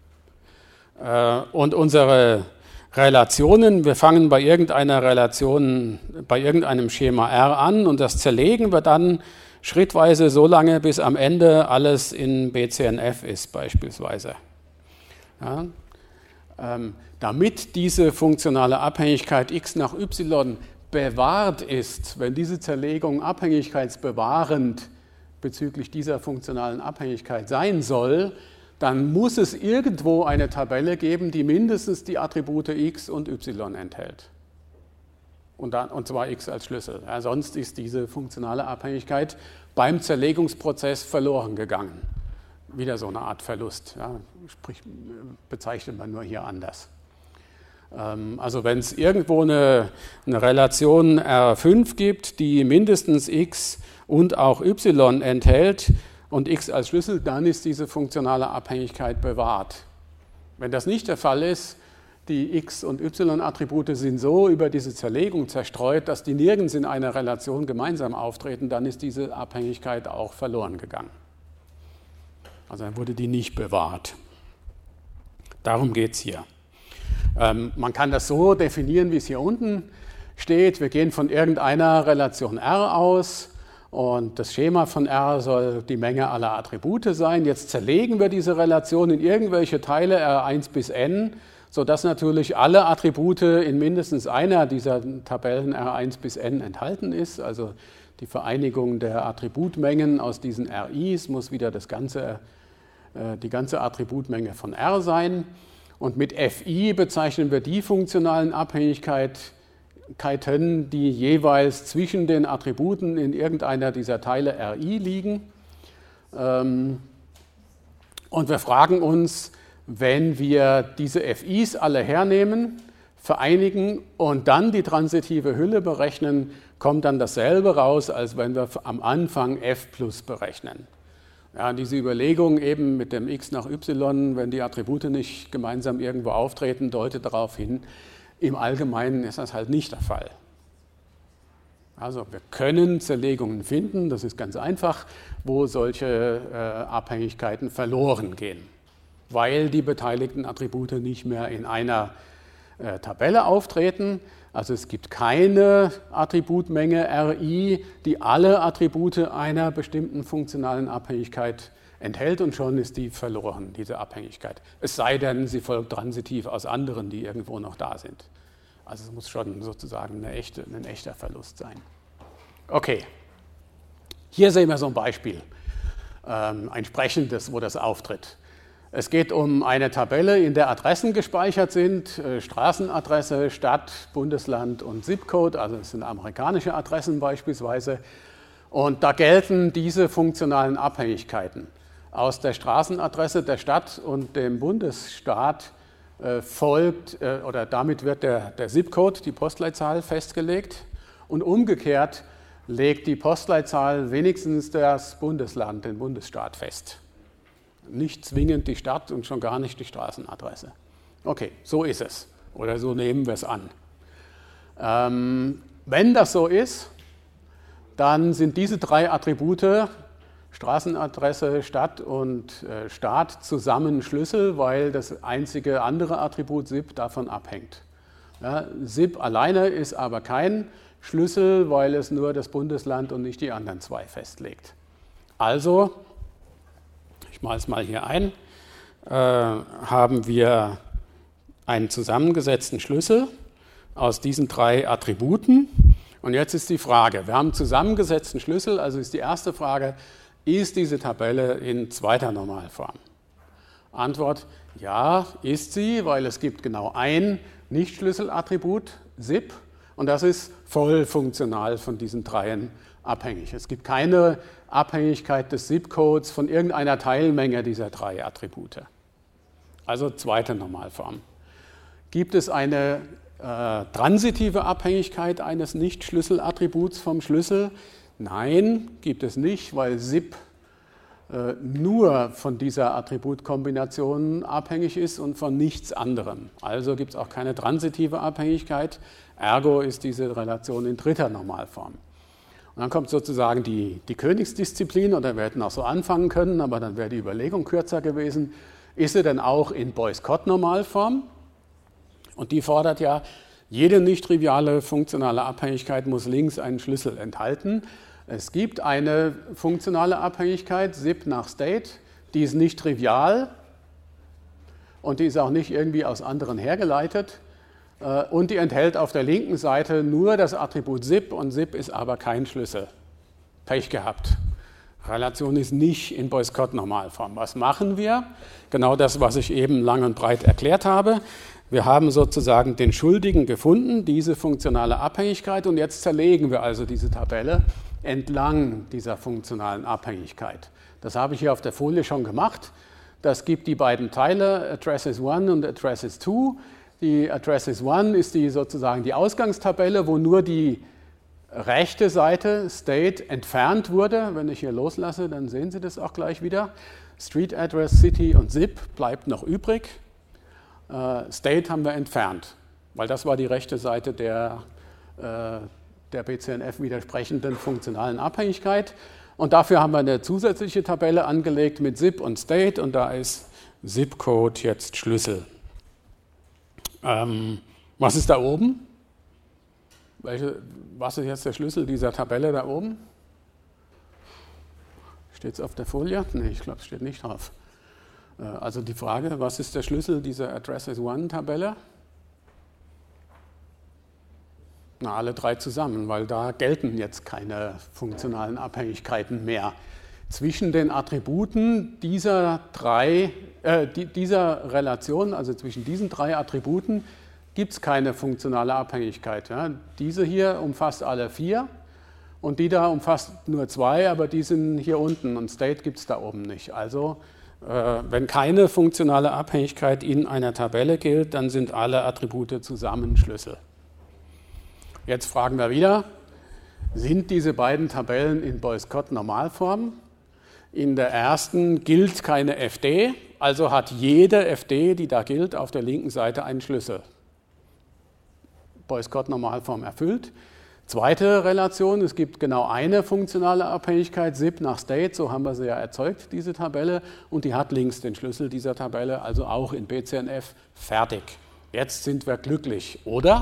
Und unsere Relationen, wir fangen bei irgendeiner Relation, bei irgendeinem Schema R an und das zerlegen wir dann schrittweise so lange, bis am Ende alles in B C N F ist beispielsweise. Ja, ähm, damit diese funktionale Abhängigkeit x nach y bewahrt ist, wenn diese Zerlegung abhängigkeitsbewahrend bezüglich dieser funktionalen Abhängigkeit sein soll, dann muss es irgendwo eine Tabelle geben, die mindestens die Attribute x und y enthält. Und, dann, und zwar x als Schlüssel. Ja, sonst ist diese funktionale Abhängigkeit beim Zerlegungsprozess verloren gegangen. Wieder so eine Art Verlust. Ja, sprich, bezeichnet man nur hier anders. Ähm, also wenn es irgendwo eine, eine Relation R fünf gibt, die mindestens x und auch y enthält, und x als Schlüssel, dann ist diese funktionale Abhängigkeit bewahrt. Wenn das nicht der Fall ist, die x- und y-Attribute sind so über diese Zerlegung zerstreut, dass die nirgends in einer Relation gemeinsam auftreten, dann ist diese Abhängigkeit auch verloren gegangen. Also dann wurde die nicht bewahrt. Darum geht es hier. Ähm, man kann das so definieren, wie es hier unten steht. Wir gehen von irgendeiner Relation R aus. Und das Schema von R soll die Menge aller Attribute sein. Jetzt zerlegen wir diese Relation in irgendwelche Teile R eins bis n, sodass natürlich alle Attribute in mindestens einer dieser Tabellen R eins bis n enthalten ist. Also die Vereinigung der Attributmengen aus diesen R Is muss wieder das ganze, äh, die ganze Attributmenge von R sein. Und mit F I bezeichnen wir die funktionalen Abhängigkeiten, die jeweils zwischen den Attributen in irgendeiner dieser Teile R I liegen. Und wir fragen uns, wenn wir diese F Is alle hernehmen, vereinigen und dann die transitive Hülle berechnen, kommt dann dasselbe raus, als wenn wir am Anfang F plus berechnen. Ja, diese Überlegung eben mit dem x nach y, wenn die Attribute nicht gemeinsam irgendwo auftreten, deutet darauf hin, im Allgemeinen ist das halt nicht der Fall. Also wir können Zerlegungen finden, das ist ganz einfach, wo solche äh, Abhängigkeiten verloren gehen, weil die beteiligten Attribute nicht mehr in einer äh, Tabelle auftreten. Also es gibt keine Attributmenge R I, die alle Attribute einer bestimmten funktionalen Abhängigkeit enthält, und schon ist die verloren, diese Abhängigkeit. Es sei denn, sie folgt transitiv aus anderen, die irgendwo noch da sind. Also es muss schon sozusagen eine echte, ein echter Verlust sein. Okay, hier sehen wir so ein Beispiel, ähm, ein sprechendes, wo das auftritt. Es geht um eine Tabelle, in der Adressen gespeichert sind, äh, Straßenadresse, Stadt, Bundesland und Zip-Code, also das sind amerikanische Adressen beispielsweise. Und da gelten diese funktionalen Abhängigkeiten. Aus der Straßenadresse der Stadt und dem Bundesstaat äh, folgt, äh, oder damit wird der, der Zip-Code, die Postleitzahl, festgelegt. Und umgekehrt legt die Postleitzahl wenigstens das Bundesland, den Bundesstaat fest. Nicht zwingend die Stadt und schon gar nicht die Straßenadresse. Okay, so ist es. Oder so nehmen wir es an. Ähm, wenn das so ist, dann sind diese drei Attribute, Straßenadresse, Stadt und äh, Staat, zusammen Schlüssel, weil das einzige andere Attribut Zip davon abhängt. Ja, Zip alleine ist aber kein Schlüssel, weil es nur das Bundesland und nicht die anderen zwei festlegt. Also, ich male es mal hier ein, äh, haben wir einen zusammengesetzten Schlüssel aus diesen drei Attributen. Und jetzt ist die Frage, wir haben einen zusammengesetzten Schlüssel, also ist die erste Frage, ist diese Tabelle in zweiter Normalform? Antwort, ja, ist sie, weil es gibt genau ein Nichtschlüsselattribut, S I P, und das ist voll funktional von diesen dreien abhängig. Es gibt keine Abhängigkeit des S I P-Codes von irgendeiner Teilmenge dieser drei Attribute. Also zweite Normalform. Gibt es eine äh, transitive Abhängigkeit eines Nicht-Schlüsselattributs vom Schlüssel? Nein, gibt es nicht, weil S I P äh, nur von dieser Attributkombination abhängig ist und von nichts anderem. Also gibt es auch keine transitive Abhängigkeit, ergo ist diese Relation in dritter Normalform. Und dann kommt sozusagen die, die Königsdisziplin, oder wir hätten auch so anfangen können, aber dann wäre die Überlegung kürzer gewesen. Ist sie denn auch in Boyce-Codd-Normalform? Und die fordert ja, jede nicht triviale funktionale Abhängigkeit muss links einen Schlüssel enthalten. Es gibt eine funktionale Abhängigkeit, S I P nach State, die ist nicht trivial und die ist auch nicht irgendwie aus anderen hergeleitet. Und die enthält auf der linken Seite nur das Attribut S I P und S I P ist aber kein Schlüssel. Pech gehabt. Relation ist nicht in Boyce-Codd-Normalform. Was machen wir? Genau das, was ich eben lang und breit erklärt habe. Wir haben sozusagen den Schuldigen gefunden, diese funktionale Abhängigkeit, und jetzt zerlegen wir also diese Tabelle entlang dieser funktionalen Abhängigkeit. Das habe ich hier auf der Folie schon gemacht. Das gibt die beiden Teile, Addresses eins und Addresses zwei. Die Addresses eins ist die, sozusagen die Ausgangstabelle, wo nur die rechte Seite, State, entfernt wurde. Wenn ich hier loslasse, dann sehen Sie das auch gleich wieder. Street Address, City und S I P bleibt noch übrig. Äh, State haben wir entfernt, weil das war die rechte Seite der, äh, der B C N F widersprechenden funktionalen Abhängigkeit. Und dafür haben wir eine zusätzliche Tabelle angelegt mit S I P und State, und da ist S I P-Code jetzt Schlüssel. Ähm, was ist da oben? Welche, was ist jetzt der Schlüssel dieser Tabelle da oben? Steht es auf der Folie? Nee, ich glaube, es steht nicht drauf. Äh, also die Frage, was ist der Schlüssel dieser Addresses eins Tabelle? Na, alle drei zusammen, weil da gelten jetzt keine funktionalen Abhängigkeiten mehr. Zwischen den Attributen dieser drei, äh, dieser Relation, also zwischen diesen drei Attributen, gibt es keine funktionale Abhängigkeit. Ja. Diese hier umfasst alle vier und die da umfasst nur zwei, aber die sind hier unten und State gibt es da oben nicht. Also äh, wenn keine funktionale Abhängigkeit in einer Tabelle gilt, dann sind alle Attribute zusammen Schlüssel. Jetzt fragen wir wieder, sind diese beiden Tabellen in Boyce-Codd-Normalform? In der ersten gilt keine F D, also hat jede F D, die da gilt, auf der linken Seite einen Schlüssel. Boyce-Codd-Normalform erfüllt. Zweite Relation, es gibt genau eine funktionale Abhängigkeit, S I P nach State, so haben wir sie ja erzeugt, diese Tabelle, und die hat links den Schlüssel dieser Tabelle, also auch in B C N F fertig. Jetzt sind wir glücklich, oder?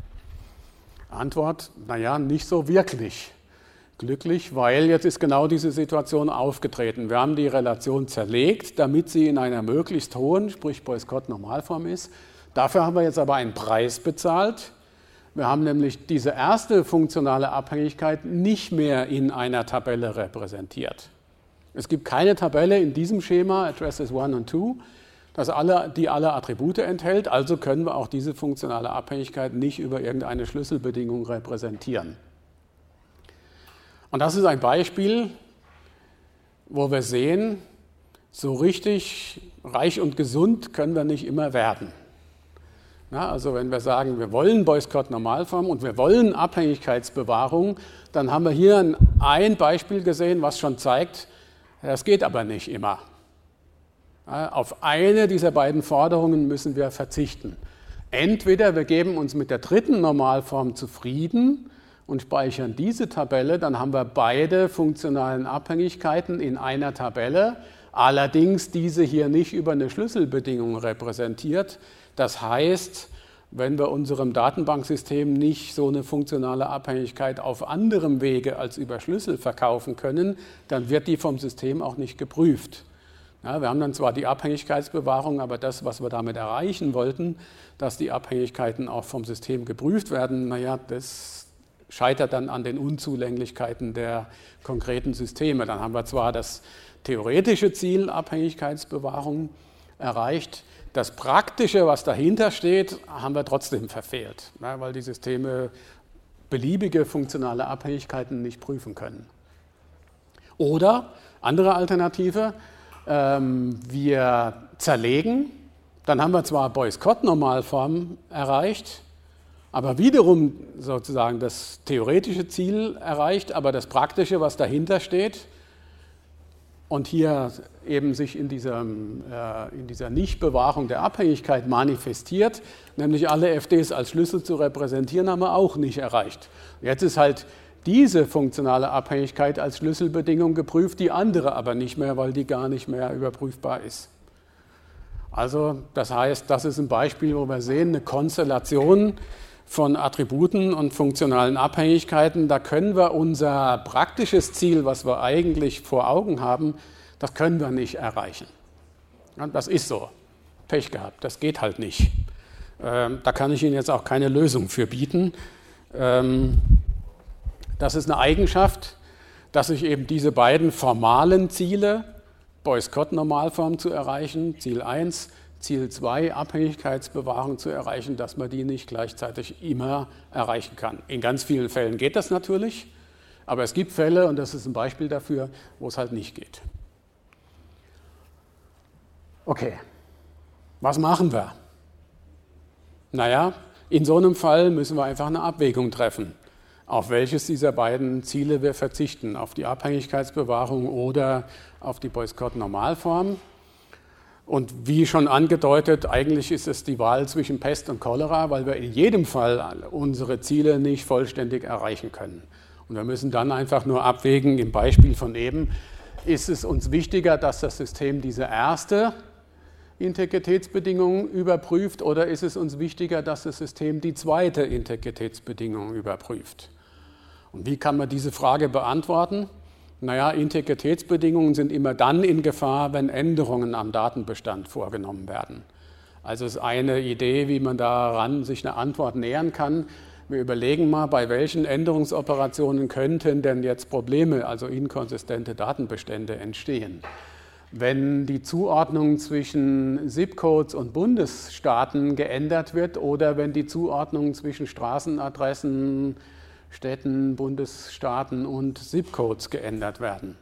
Antwort, naja, nicht so wirklich glücklich, weil jetzt ist genau diese Situation aufgetreten. Wir haben die Relation zerlegt, damit sie in einer möglichst hohen, sprich Boyce-Codd-Normalform ist. Dafür haben wir jetzt aber einen Preis bezahlt. Wir haben nämlich diese erste funktionale Abhängigkeit nicht mehr in einer Tabelle repräsentiert. Es gibt keine Tabelle in diesem Schema, Addresses eins und zwei, das alle, die alle Attribute enthält, also können wir auch diese funktionale Abhängigkeit nicht über irgendeine Schlüsselbedingung repräsentieren. Und das ist ein Beispiel, wo wir sehen, so richtig reich und gesund können wir nicht immer werden. Ja, also wenn wir sagen, wir wollen Boyce-Codd-Normalform und wir wollen Abhängigkeitsbewahrung, dann haben wir hier ein Beispiel gesehen, was schon zeigt, das geht aber nicht immer. Ja, auf eine dieser beiden Forderungen müssen wir verzichten. Entweder wir geben uns mit der dritten Normalform zufrieden und speichern diese Tabelle, dann haben wir beide funktionalen Abhängigkeiten in einer Tabelle, allerdings diese hier nicht über eine Schlüsselbedingung repräsentiert. Das heißt, wenn wir unserem Datenbanksystem nicht so eine funktionale Abhängigkeit auf anderem Wege als über Schlüssel verkaufen können, dann wird die vom System auch nicht geprüft. Ja, wir haben dann zwar die Abhängigkeitsbewahrung, aber das, was wir damit erreichen wollten, dass die Abhängigkeiten auch vom System geprüft werden, naja, das scheitert dann an den Unzulänglichkeiten der konkreten Systeme. Dann haben wir zwar das theoretische Ziel Abhängigkeitsbewahrung erreicht, das Praktische, was dahinter steht, haben wir trotzdem verfehlt, ja, weil die Systeme beliebige funktionale Abhängigkeiten nicht prüfen können. Oder, andere Alternative, ähm, wir zerlegen, dann haben wir zwar Boyce-Codd-Normalform erreicht, aber wiederum sozusagen das theoretische Ziel erreicht, aber das Praktische, was dahinter steht, und hier eben sich in dieser, äh, in dieser Nichtbewahrung der Abhängigkeit manifestiert, nämlich alle F Ds als Schlüssel zu repräsentieren, haben wir auch nicht erreicht. Jetzt ist halt diese funktionale Abhängigkeit als Schlüsselbedingung geprüft, die andere aber nicht mehr, weil die gar nicht mehr überprüfbar ist. Also das heißt, das ist ein Beispiel, wo wir sehen, eine Konstellation von Attributen und funktionalen Abhängigkeiten, da können wir unser praktisches Ziel, was wir eigentlich vor Augen haben, das können wir nicht erreichen. Das ist so. Pech gehabt, das geht halt nicht. Ähm, da kann ich Ihnen jetzt auch keine Lösung für bieten. Ähm, das ist eine Eigenschaft, dass sich eben diese beiden formalen Ziele, Boyce-Codd-Normalform zu erreichen, Ziel eins, Ziel zwei, Abhängigkeitsbewahrung zu erreichen, dass man die nicht gleichzeitig immer erreichen kann. In ganz vielen Fällen geht das natürlich, aber es gibt Fälle, und das ist ein Beispiel dafür, wo es halt nicht geht. Okay, was machen wir? Naja, in so einem Fall müssen wir einfach eine Abwägung treffen, auf welches dieser beiden Ziele wir verzichten, auf die Abhängigkeitsbewahrung oder auf die Boyce-Codd-Normalform. Und wie schon angedeutet, eigentlich ist es die Wahl zwischen Pest und Cholera, weil wir in jedem Fall unsere Ziele nicht vollständig erreichen können. Und wir müssen dann einfach nur abwägen, im Beispiel von eben, ist es uns wichtiger, dass das System diese erste Integritätsbedingung überprüft, oder ist es uns wichtiger, dass das System die zweite Integritätsbedingung überprüft? Und wie kann man diese Frage beantworten? Naja, Integritätsbedingungen sind immer dann in Gefahr, wenn Änderungen am Datenbestand vorgenommen werden. Also ist eine Idee, wie man daran sich eine Antwort nähern kann. Wir überlegen mal, bei welchen Änderungsoperationen könnten denn jetzt Probleme, also inkonsistente Datenbestände entstehen. Wenn die Zuordnung zwischen Zip-Codes und Bundesstaaten geändert wird oder wenn die Zuordnung zwischen Straßenadressen, Städten, Bundesstaaten und Zip-Codes geändert werden.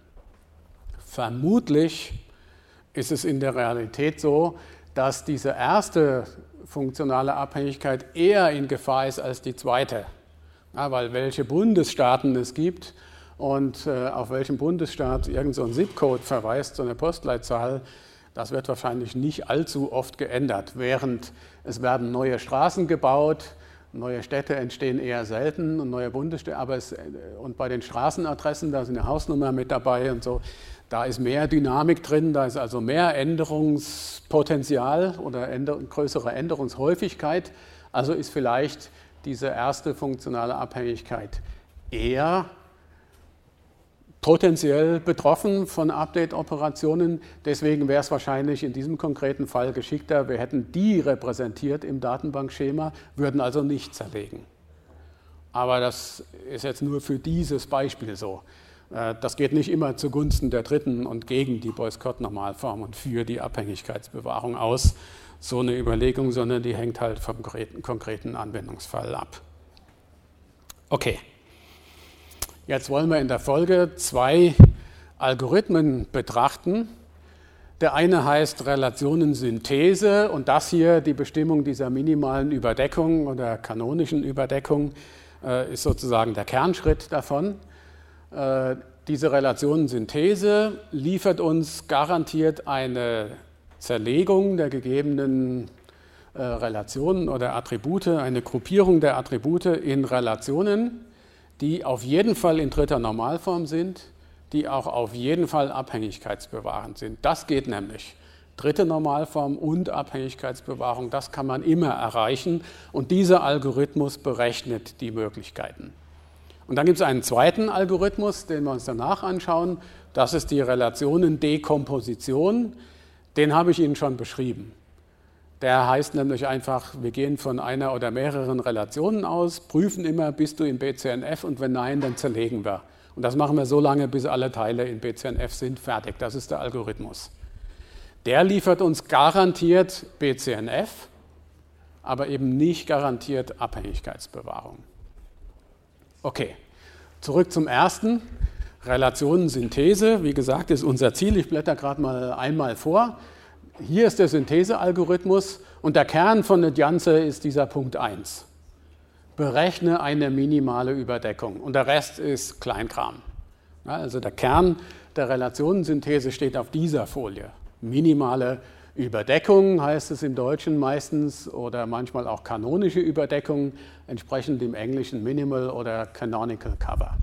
Vermutlich ist es in der Realität so, dass diese erste funktionale Abhängigkeit eher in Gefahr ist als die zweite. Ja, weil welche Bundesstaaten es gibt und äh, auf welchem Bundesstaat irgend so ein Zip-Code verweist, so eine Postleitzahl, das wird wahrscheinlich nicht allzu oft geändert, während es werden neue Straßen gebaut, neue Städte entstehen eher selten und neue Bundesstädte, aber es, und bei den Straßenadressen, da ist eine Hausnummer mit dabei und so, da ist mehr Dynamik drin, da ist also mehr Änderungspotenzial oder änder, größere Änderungshäufigkeit, also ist vielleicht diese erste funktionale Abhängigkeit eher potenziell betroffen von Update-Operationen. Deswegen wäre es wahrscheinlich in diesem konkreten Fall geschickter, wir hätten die repräsentiert im Datenbankschema, würden also nicht zerlegen. Aber das ist jetzt nur für dieses Beispiel so. Das geht nicht immer zugunsten der dritten und gegen die Boyce-Codd-Normalform und für die Abhängigkeitsbewahrung aus, so eine Überlegung, sondern die hängt halt vom konkreten Anwendungsfall ab. Okay. Jetzt wollen wir in der Folge zwei Algorithmen betrachten. Der eine heißt Relationensynthese und das hier, die Bestimmung dieser minimalen Überdeckung oder kanonischen Überdeckung, ist sozusagen der Kernschritt davon. Diese Relationensynthese liefert uns garantiert eine Zerlegung der gegebenen Relationen oder Attribute, eine Gruppierung der Attribute in Relationen, die auf jeden Fall in dritter Normalform sind, die auch auf jeden Fall abhängigkeitsbewahrend sind. Das geht nämlich. Dritte Normalform und Abhängigkeitsbewahrung, das kann man immer erreichen und dieser Algorithmus berechnet die Möglichkeiten. Und dann gibt es einen zweiten Algorithmus, den wir uns danach anschauen, das ist die Relationendekomposition. Den habe ich Ihnen schon beschrieben. Der heißt nämlich einfach, wir gehen von einer oder mehreren Relationen aus, prüfen immer, bist du in B C N F und wenn nein, dann zerlegen wir. Und das machen wir so lange, bis alle Teile in B C N F sind, fertig. Das ist der Algorithmus. Der liefert uns garantiert B C N F, aber eben nicht garantiert Abhängigkeitsbewahrung. Okay, zurück zum ersten. Relationensynthese, wie gesagt, ist unser Ziel. Ich blätter gerade mal einmal vor. Hier ist der Synthesealgorithmus und der Kern von das Ganze ist dieser Punkt eins. Berechne eine minimale Überdeckung und der Rest ist Kleinkram. Ja, also der Kern der Relationensynthese steht auf dieser Folie. Minimale Überdeckung heißt es im Deutschen meistens oder manchmal auch kanonische Überdeckung, entsprechend im Englischen Minimal oder Canonical Cover.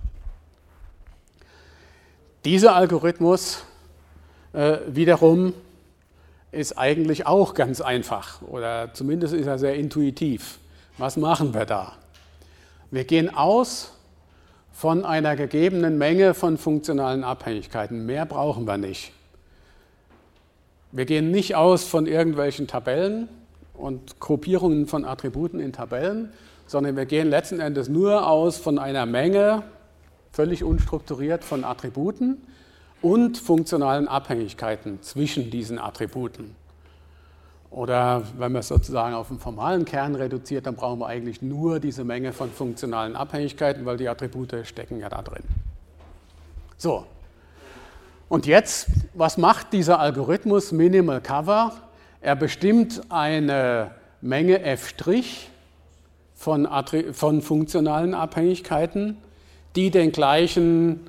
Dieser Algorithmus äh, wiederum ist eigentlich auch ganz einfach oder zumindest ist er sehr intuitiv. Was machen wir da? Wir gehen aus von einer gegebenen Menge von funktionalen Abhängigkeiten. Mehr brauchen wir nicht. Wir gehen nicht aus von irgendwelchen Tabellen und Gruppierungen von Attributen in Tabellen, sondern wir gehen letzten Endes nur aus von einer Menge, völlig unstrukturiert, von Attributen und funktionalen Abhängigkeiten zwischen diesen Attributen. Oder wenn man es sozusagen auf einen formalen Kern reduziert, dann brauchen wir eigentlich nur diese Menge von funktionalen Abhängigkeiten, weil die Attribute stecken ja da drin. So, und jetzt, was macht dieser Algorithmus Minimal Cover? Er bestimmt eine Menge f' von, von funktionalen Abhängigkeiten, die den gleichen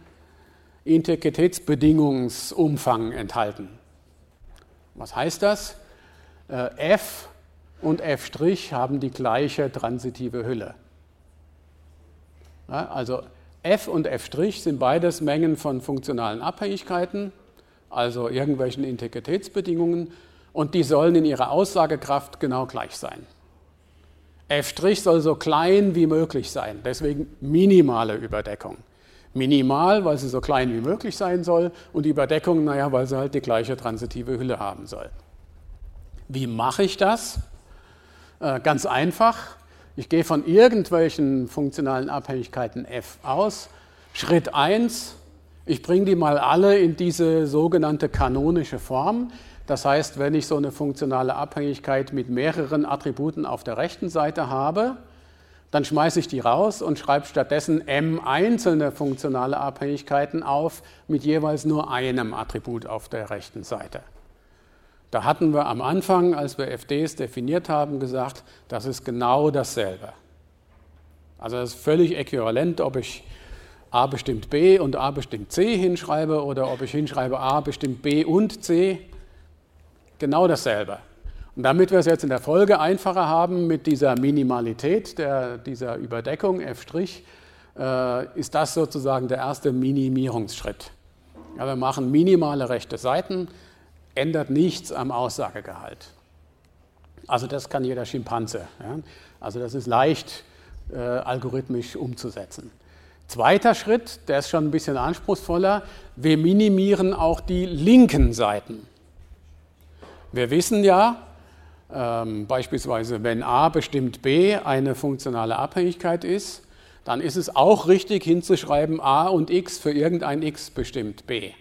Integritätsbedingungsumfang enthalten. Was heißt das? F und f' haben die gleiche transitive Hülle. Ja, also f und f' sind beides Mengen von funktionalen Abhängigkeiten, also irgendwelchen Integritätsbedingungen, und die sollen in ihrer Aussagekraft genau gleich sein. F' soll so klein wie möglich sein, deswegen minimale Überdeckung. Minimal, weil sie so klein wie möglich sein soll, und die Überdeckung, naja, weil sie halt die gleiche transitive Hülle haben soll. Wie mache ich das? Äh, ganz einfach. Ich gehe von irgendwelchen funktionalen Abhängigkeiten f aus. Schritt eins, ich bringe die mal alle in diese sogenannte kanonische Form. Das heißt, wenn ich so eine funktionale Abhängigkeit mit mehreren Attributen auf der rechten Seite habe, dann schmeiße ich die raus und schreibe stattdessen m einzelne funktionale Abhängigkeiten auf mit jeweils nur einem Attribut auf der rechten Seite. Da hatten wir am Anfang, als wir F Ds definiert haben, gesagt, das ist genau dasselbe. Also das ist völlig äquivalent, ob ich a bestimmt b und a bestimmt c hinschreibe oder ob ich hinschreibe a bestimmt b und c. Genau dasselbe. Und damit wir es jetzt in der Folge einfacher haben mit dieser Minimalität, der, dieser Überdeckung f', äh, ist das sozusagen der erste Minimierungsschritt. Ja, wir machen minimale rechte Seiten, ändert nichts am Aussagegehalt. Also das kann jeder Schimpanse. Ja? Also das ist leicht äh, algorithmisch umzusetzen. Zweiter Schritt, der ist schon ein bisschen anspruchsvoller, wir minimieren auch die linken Seiten. Wir wissen ja, ähm, beispielsweise wenn a bestimmt b eine funktionale Abhängigkeit ist, dann ist es auch richtig hinzuschreiben, a und x für irgendein x bestimmt b.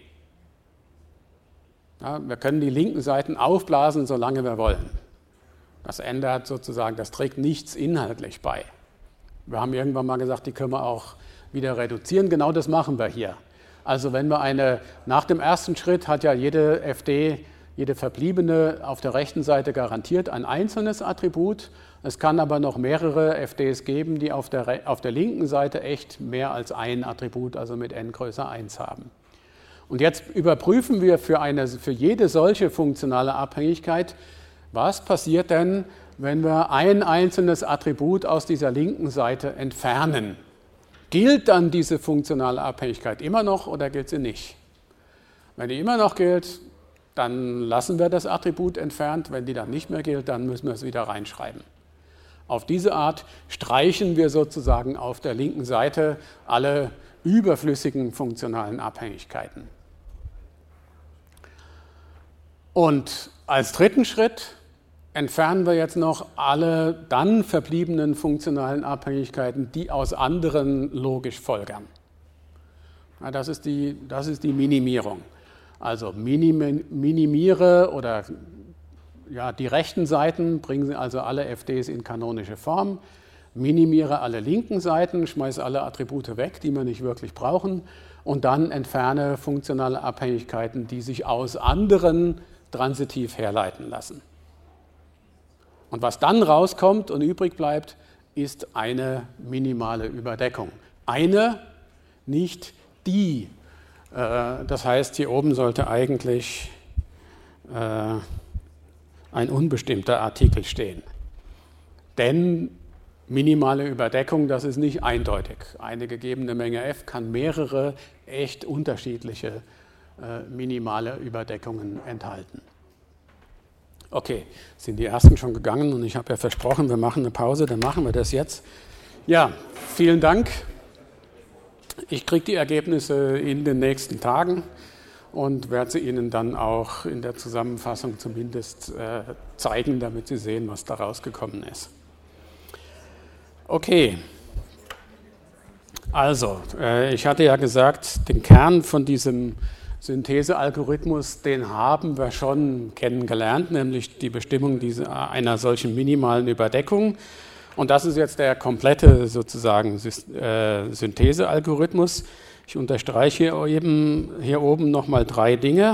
Ja, wir können die linken Seiten aufblasen, solange wir wollen. Das ändert sozusagen, das trägt nichts inhaltlich bei. Wir haben irgendwann mal gesagt, die können wir auch wieder reduzieren. Genau das machen wir hier. Also wenn wir eine, nach dem ersten Schritt hat ja jede F D, jede verbliebene auf der rechten Seite garantiert ein einzelnes Attribut. Es kann aber noch mehrere F Ds geben, die auf der, auf der linken Seite echt mehr als ein Attribut, also mit n größer eins haben. Und jetzt überprüfen wir für, eine, für jede solche funktionale Abhängigkeit, was passiert denn, wenn wir ein einzelnes Attribut aus dieser linken Seite entfernen. Gilt dann diese funktionale Abhängigkeit immer noch oder gilt sie nicht? Wenn die immer noch gilt, dann lassen wir das Attribut entfernt. Wenn die dann nicht mehr gilt, dann müssen wir es wieder reinschreiben. Auf diese Art streichen wir sozusagen auf der linken Seite alle überflüssigen funktionalen Abhängigkeiten. Und als dritten Schritt entfernen wir jetzt noch alle dann verbliebenen funktionalen Abhängigkeiten, die aus anderen logisch folgern. Ja, das ist die, das ist die Minimierung. Also minim, minimiere oder ja, die rechten Seiten, bringen Sie also alle F Ds in kanonische Form, minimiere alle linken Seiten, schmeiße alle Attribute weg, die wir nicht wirklich brauchen, und dann entferne funktionale Abhängigkeiten, die sich aus anderen transitiv herleiten lassen. Und was dann rauskommt und übrig bleibt, ist eine minimale Überdeckung. Eine, nicht die. Das heißt, hier oben sollte eigentlich ein unbestimmter Artikel stehen. Denn minimale Überdeckung, das ist nicht eindeutig. Eine gegebene Menge f kann mehrere echt unterschiedliche äh, minimale Überdeckungen enthalten. Okay, sind die ersten schon gegangen und ich habe ja versprochen, wir machen eine Pause, dann machen wir das jetzt. Ja, vielen Dank. Ich kriege die Ergebnisse in den nächsten Tagen und werde sie Ihnen dann auch in der Zusammenfassung zumindest äh, zeigen, damit Sie sehen, was da rausgekommen ist. Okay, also äh, ich hatte ja gesagt, den Kern von diesem Synthesealgorithmus, den haben wir schon kennengelernt, nämlich die Bestimmung dieser, einer solchen minimalen Überdeckung. Und das ist jetzt der komplette sozusagen äh, Synthesealgorithmus. Ich unterstreiche hier, eben, hier oben nochmal drei Dinge,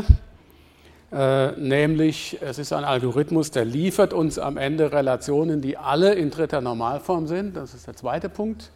äh, nämlich es ist ein Algorithmus, der liefert uns am Ende Relationen, die alle in dritter Normalform sind, das ist der zweite Punkt,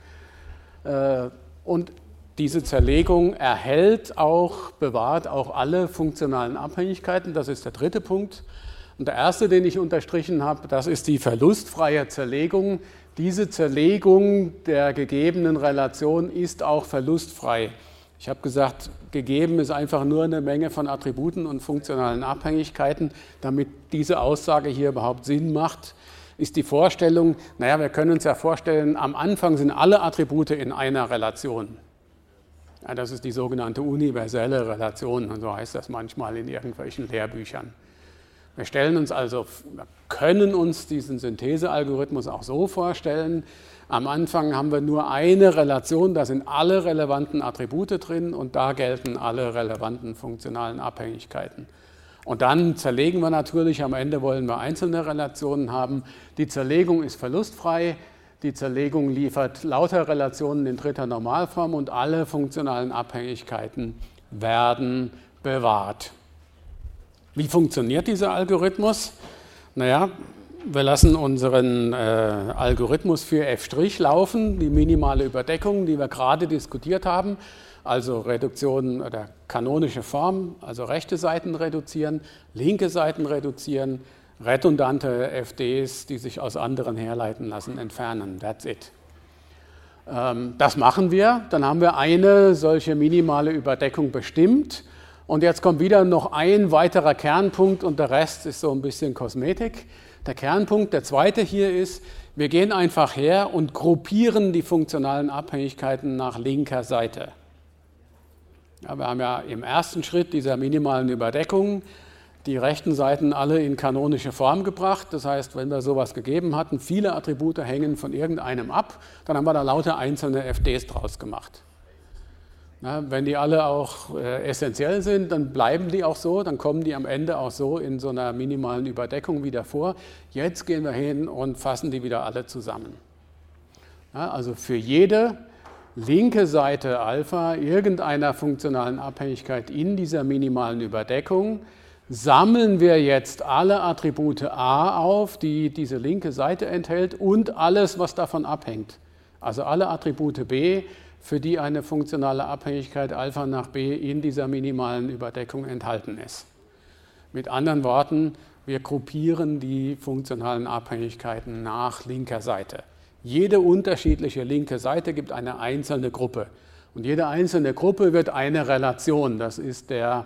äh, und diese Zerlegung erhält auch, bewahrt auch alle funktionalen Abhängigkeiten, das ist der dritte Punkt. Und der erste, den ich unterstrichen habe, das ist die verlustfreie Zerlegung. Diese Zerlegung der gegebenen Relation ist auch verlustfrei. Ich habe gesagt, gegeben ist einfach nur eine Menge von Attributen und funktionalen Abhängigkeiten. Damit diese Aussage hier überhaupt Sinn macht, ist die Vorstellung, naja, wir können uns ja vorstellen, am Anfang sind alle Attribute in einer Relation. Ja, das ist die sogenannte universelle Relation, und so heißt das manchmal in irgendwelchen Lehrbüchern. Wir stellen uns also, wir können uns diesen Synthesealgorithmus auch so vorstellen, am Anfang haben wir nur eine Relation, da sind alle relevanten Attribute drin und da gelten alle relevanten funktionalen Abhängigkeiten. Und dann zerlegen wir natürlich, am Ende wollen wir einzelne Relationen haben. Die Zerlegung ist verlustfrei, die Zerlegung liefert lauter Relationen in dritter Normalform und alle funktionalen Abhängigkeiten werden bewahrt. Wie funktioniert dieser Algorithmus? Naja, wir lassen unseren äh, Algorithmus für f' laufen, die minimale Überdeckung, die wir gerade diskutiert haben, also Reduktion oder kanonische Form, also rechte Seiten reduzieren, linke Seiten reduzieren, redundante F Ds, die sich aus anderen herleiten lassen, entfernen. That's it. Ähm, das machen wir, dann haben wir eine solche minimale Überdeckung bestimmt. Und jetzt kommt wieder noch ein weiterer Kernpunkt und der Rest ist so ein bisschen Kosmetik. Der Kernpunkt, der zweite hier ist, wir gehen einfach her und gruppieren die funktionalen Abhängigkeiten nach linker Seite. Ja, wir haben ja im ersten Schritt dieser minimalen Überdeckung die rechten Seiten alle in kanonische Form gebracht. Das heißt, wenn wir sowas gegeben hatten, viele Attribute hängen von irgendeinem ab, dann haben wir da lauter einzelne F Ds draus gemacht. Na, wenn die alle auch äh, essentiell sind, dann bleiben die auch so, dann kommen die am Ende auch so in so einer minimalen Überdeckung wieder vor. Jetzt gehen wir hin und fassen die wieder alle zusammen. Ja, also für jede linke Seite Alpha irgendeiner funktionalen Abhängigkeit in dieser minimalen Überdeckung sammeln wir jetzt alle Attribute A auf, die diese linke Seite enthält und alles, was davon abhängt. Also alle Attribute B, für die eine funktionale Abhängigkeit Alpha nach B in dieser minimalen Überdeckung enthalten ist. Mit anderen Worten, wir gruppieren die funktionalen Abhängigkeiten nach linker Seite. Jede unterschiedliche linke Seite gibt eine einzelne Gruppe. Und jede einzelne Gruppe wird eine Relation. Das ist der,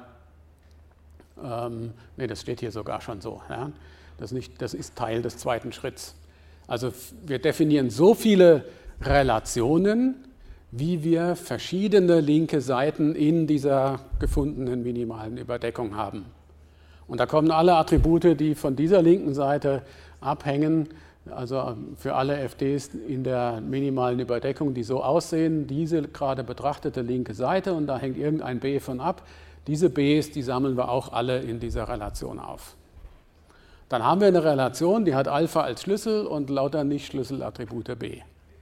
ähm, nee, das steht hier sogar schon so. Ja? Das, nicht, das ist Teil des zweiten Schritts. Also wir definieren so viele Relationen, wie wir verschiedene linke Seiten in dieser gefundenen minimalen Überdeckung haben. Und da kommen alle Attribute, die von dieser linken Seite abhängen, also für alle F Ds in der minimalen Überdeckung, die so aussehen, diese gerade betrachtete linke Seite und da hängt irgendein B von ab. Diese Bs, die sammeln wir auch alle in dieser Relation auf. Dann haben wir eine Relation, die hat Alpha als Schlüssel und lauter Nicht-Schlüsselattribute B.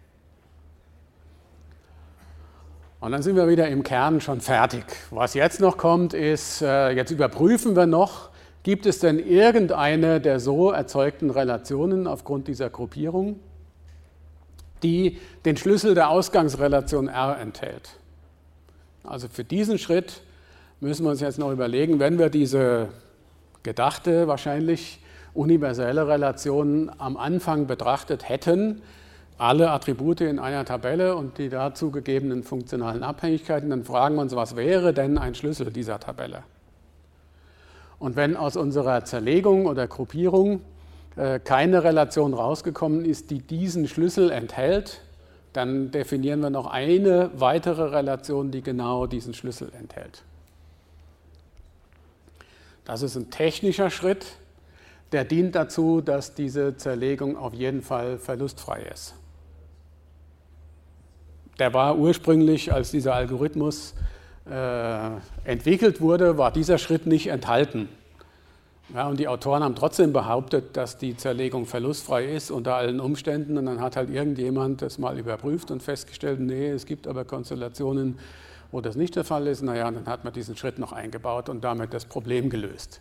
Und dann sind wir wieder im Kern schon fertig. Was jetzt noch kommt, ist, jetzt überprüfen wir noch, gibt es denn irgendeine der so erzeugten Relationen aufgrund dieser Gruppierung, die den Schlüssel der Ausgangsrelation R enthält? Also für diesen Schritt müssen wir uns jetzt noch überlegen, wenn wir diese gedachte, wahrscheinlich universelle Relation am Anfang betrachtet hätten, alle Attribute in einer Tabelle und die dazu gegebenen funktionalen Abhängigkeiten, dann fragen wir uns, was wäre denn ein Schlüssel dieser Tabelle? Und wenn aus unserer Zerlegung oder Gruppierung äh, keine Relation rausgekommen ist, die diesen Schlüssel enthält, dann definieren wir noch eine weitere Relation, die genau diesen Schlüssel enthält. Das ist ein technischer Schritt, der dient dazu, dass diese Zerlegung auf jeden Fall verlustfrei ist. Der war ursprünglich, als dieser Algorithmus äh, entwickelt wurde, war dieser Schritt nicht enthalten. Ja, und die Autoren haben trotzdem behauptet, dass die Zerlegung verlustfrei ist unter allen Umständen. Und dann hat halt irgendjemand das mal überprüft und festgestellt, nee, es gibt aber Konstellationen, wo das nicht der Fall ist. Naja, dann hat man diesen Schritt noch eingebaut und damit das Problem gelöst.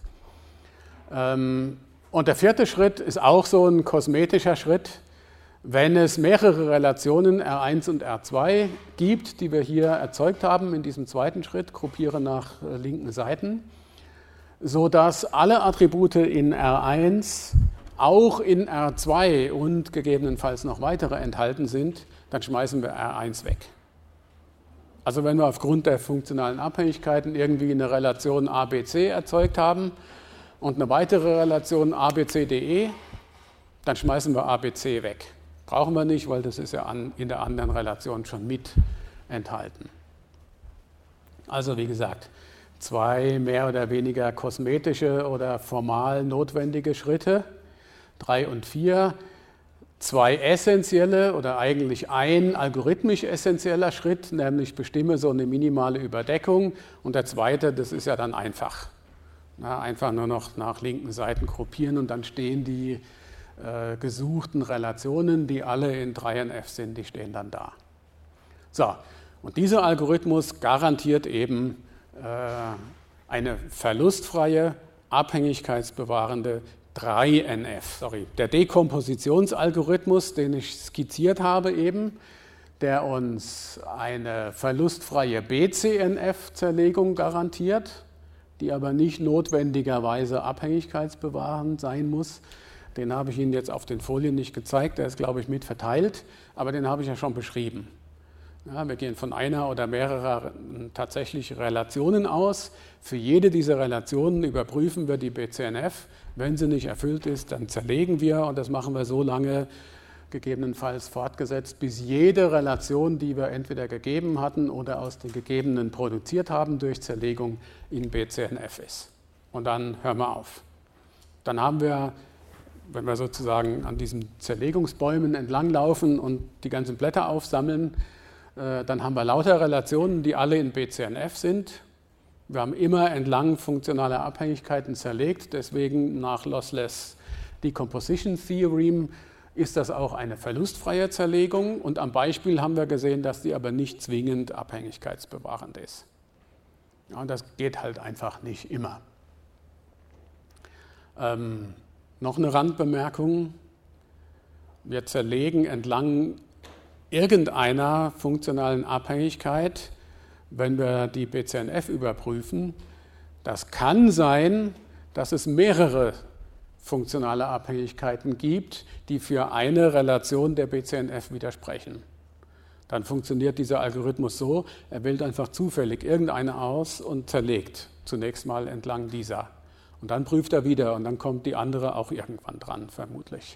Ähm, und der vierte Schritt ist auch so ein kosmetischer Schritt. Wenn es mehrere Relationen R eins und R zwei gibt, die wir hier erzeugt haben in diesem zweiten Schritt, gruppiere nach äh, linken Seiten, sodass alle Attribute in R eins auch in R zwei und gegebenenfalls noch weitere enthalten sind, dann schmeißen wir R eins weg. Also wenn wir aufgrund der funktionalen Abhängigkeiten irgendwie eine Relation A B C erzeugt haben und eine weitere Relation A B C D E, dann schmeißen wir A B C weg. Brauchen wir nicht, weil das ist ja in der anderen Relation schon mit enthalten. Also wie gesagt, zwei mehr oder weniger kosmetische oder formal notwendige Schritte, drei und vier, zwei essentielle oder eigentlich ein algorithmisch essentieller Schritt, nämlich bestimme so eine minimale Überdeckung, und der zweite, das ist ja dann einfach. Na, einfach nur noch nach linken Seiten gruppieren und dann stehen die äh, gesuchten Relationen, die alle in drei N F sind, die stehen dann da. So, und dieser Algorithmus garantiert eben eine verlustfreie, abhängigkeitsbewahrende drei N F. Sorry, der Dekompositionsalgorithmus, den ich skizziert habe eben, der uns eine verlustfreie B C N F-Zerlegung garantiert, die aber nicht notwendigerweise abhängigkeitsbewahrend sein muss. Den habe ich Ihnen jetzt auf den Folien nicht gezeigt, der ist, glaube ich, mit verteilt, aber den habe ich ja schon beschrieben. Ja, wir gehen von einer oder mehrerer tatsächlich Relationen aus. Für jede dieser Relationen überprüfen wir die B C N F. Wenn sie nicht erfüllt ist, dann zerlegen wir, und das machen wir so lange, gegebenenfalls fortgesetzt, bis jede Relation, die wir entweder gegeben hatten oder aus den gegebenen produziert haben durch Zerlegung, in B C N F ist. Und dann hören wir auf. Dann haben wir, wenn wir sozusagen an diesen Zerlegungsbäumen entlanglaufen und die ganzen Blätter aufsammeln, dann haben wir lauter Relationen, die alle in B C N F sind. Wir haben immer entlang funktionaler Abhängigkeiten zerlegt, deswegen nach Lossless Decomposition Theorem ist das auch eine verlustfreie Zerlegung, und am Beispiel haben wir gesehen, dass die aber nicht zwingend abhängigkeitsbewahrend ist. Ja, und das geht halt einfach nicht immer. Ähm, noch eine Randbemerkung: Wir zerlegen entlang irgendeiner funktionalen Abhängigkeit, wenn wir die B C N F überprüfen. Das kann sein, dass es mehrere funktionale Abhängigkeiten gibt, die für eine Relation der B C N F widersprechen. Dann funktioniert dieser Algorithmus so: Er wählt einfach zufällig irgendeine aus und zerlegt zunächst mal entlang dieser. Und dann prüft er wieder und dann kommt die andere auch irgendwann dran, vermutlich.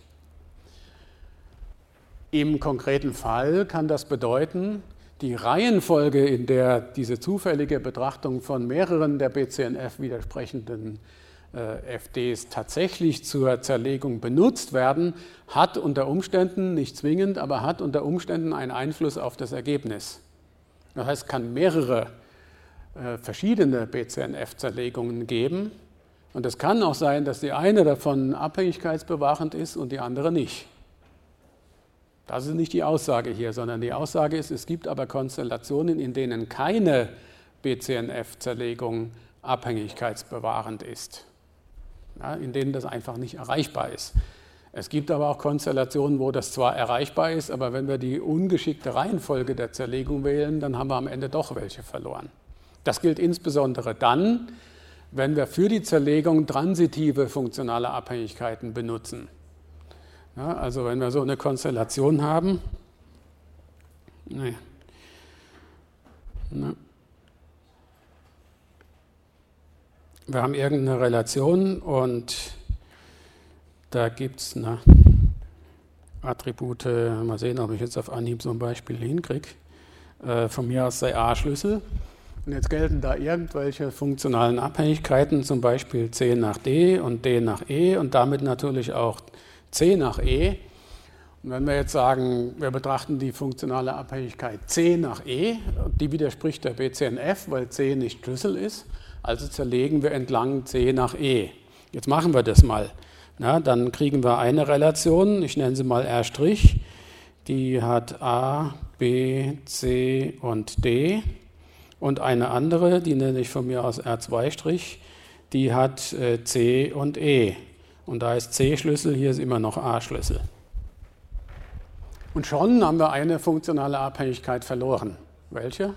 Im konkreten Fall kann das bedeuten, die Reihenfolge, in der diese zufällige Betrachtung von mehreren der B C N F widersprechenden F Ds tatsächlich zur Zerlegung benutzt werden, hat unter Umständen, nicht zwingend, aber hat unter Umständen einen Einfluss auf das Ergebnis. Das heißt, es kann mehrere äh, verschiedene B C N F-Zerlegungen geben. Und es kann auch sein, dass die eine davon abhängigkeitsbewahrend ist und die andere nicht. Das ist nicht die Aussage hier, sondern die Aussage ist, es gibt aber Konstellationen, in denen keine B C N F-Zerlegung abhängigkeitsbewahrend ist, ja, in denen das einfach nicht erreichbar ist. Es gibt aber auch Konstellationen, wo das zwar erreichbar ist, aber wenn wir die ungeschickte Reihenfolge der Zerlegung wählen, dann haben wir am Ende doch welche verloren. Das gilt insbesondere dann, wenn wir für die Zerlegung transitive funktionale Abhängigkeiten benutzen. Ja, also wenn wir so eine Konstellation haben, nee, ne. Wir haben irgendeine Relation und da gibt es Attribute, mal sehen, ob ich jetzt auf Anhieb so ein Beispiel hinkriege, äh, von mir aus sei A-Schlüssel. Und jetzt gelten da irgendwelche funktionalen Abhängigkeiten, zum Beispiel C nach D und D nach E und damit natürlich auch C nach E. Und wenn wir jetzt sagen, wir betrachten die funktionale Abhängigkeit C nach E, die widerspricht der B C N F, weil C nicht Schlüssel ist, also zerlegen wir entlang C nach E. Jetzt machen wir das mal. Na, dann kriegen wir eine Relation, ich nenne sie mal R', die hat A, B, C und D. Und eine andere, die nenne ich von mir aus R zwei', die hat äh, C und E. Und da ist C-Schlüssel, hier ist immer noch A-Schlüssel. Und schon haben wir eine funktionale Abhängigkeit verloren. Welche?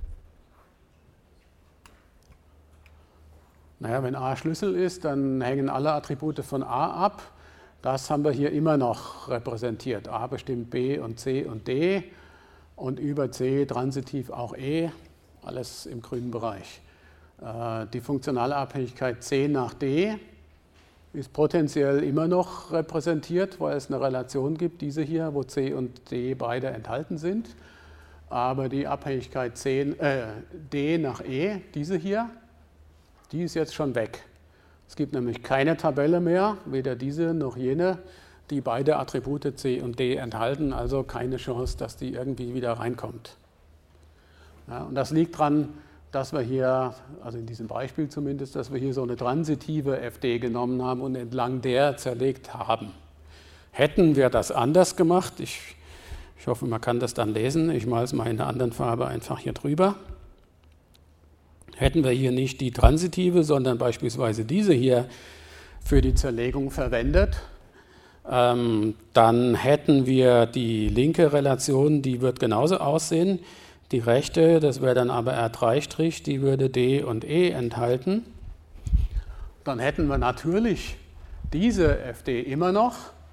Naja, wenn A Schlüssel ist, dann hängen alle Attribute von A ab. Das haben wir hier immer noch repräsentiert. A bestimmt B und C und D und über C transitiv auch E. Alles im grünen Bereich. Die funktionale Abhängigkeit C nach D ist potenziell immer noch repräsentiert, weil es eine Relation gibt, diese hier, wo C und D beide enthalten sind. Aber die Abhängigkeit C, äh, D nach E, diese hier, die ist jetzt schon weg. Es gibt nämlich keine Tabelle mehr, weder diese noch jene, die beide Attribute C und D enthalten, also keine Chance, dass die irgendwie wieder reinkommt. Ja, und das liegt daran, dass wir hier, also in diesem Beispiel zumindest, dass wir hier so eine transitive F D genommen haben und entlang der zerlegt haben. Hätten wir das anders gemacht, ich, ich hoffe, man kann das dann lesen, ich male es mal in einer anderen Farbe einfach hier drüber. Hätten wir hier nicht die transitive, sondern beispielsweise diese hier für die Zerlegung verwendet, ähm, dann hätten wir die linke Relation, die wird genauso aussehen. Die rechte, das wäre dann aber R drei', die würde D und E enthalten. Dann hätten wir natürlich diese F D immer noch.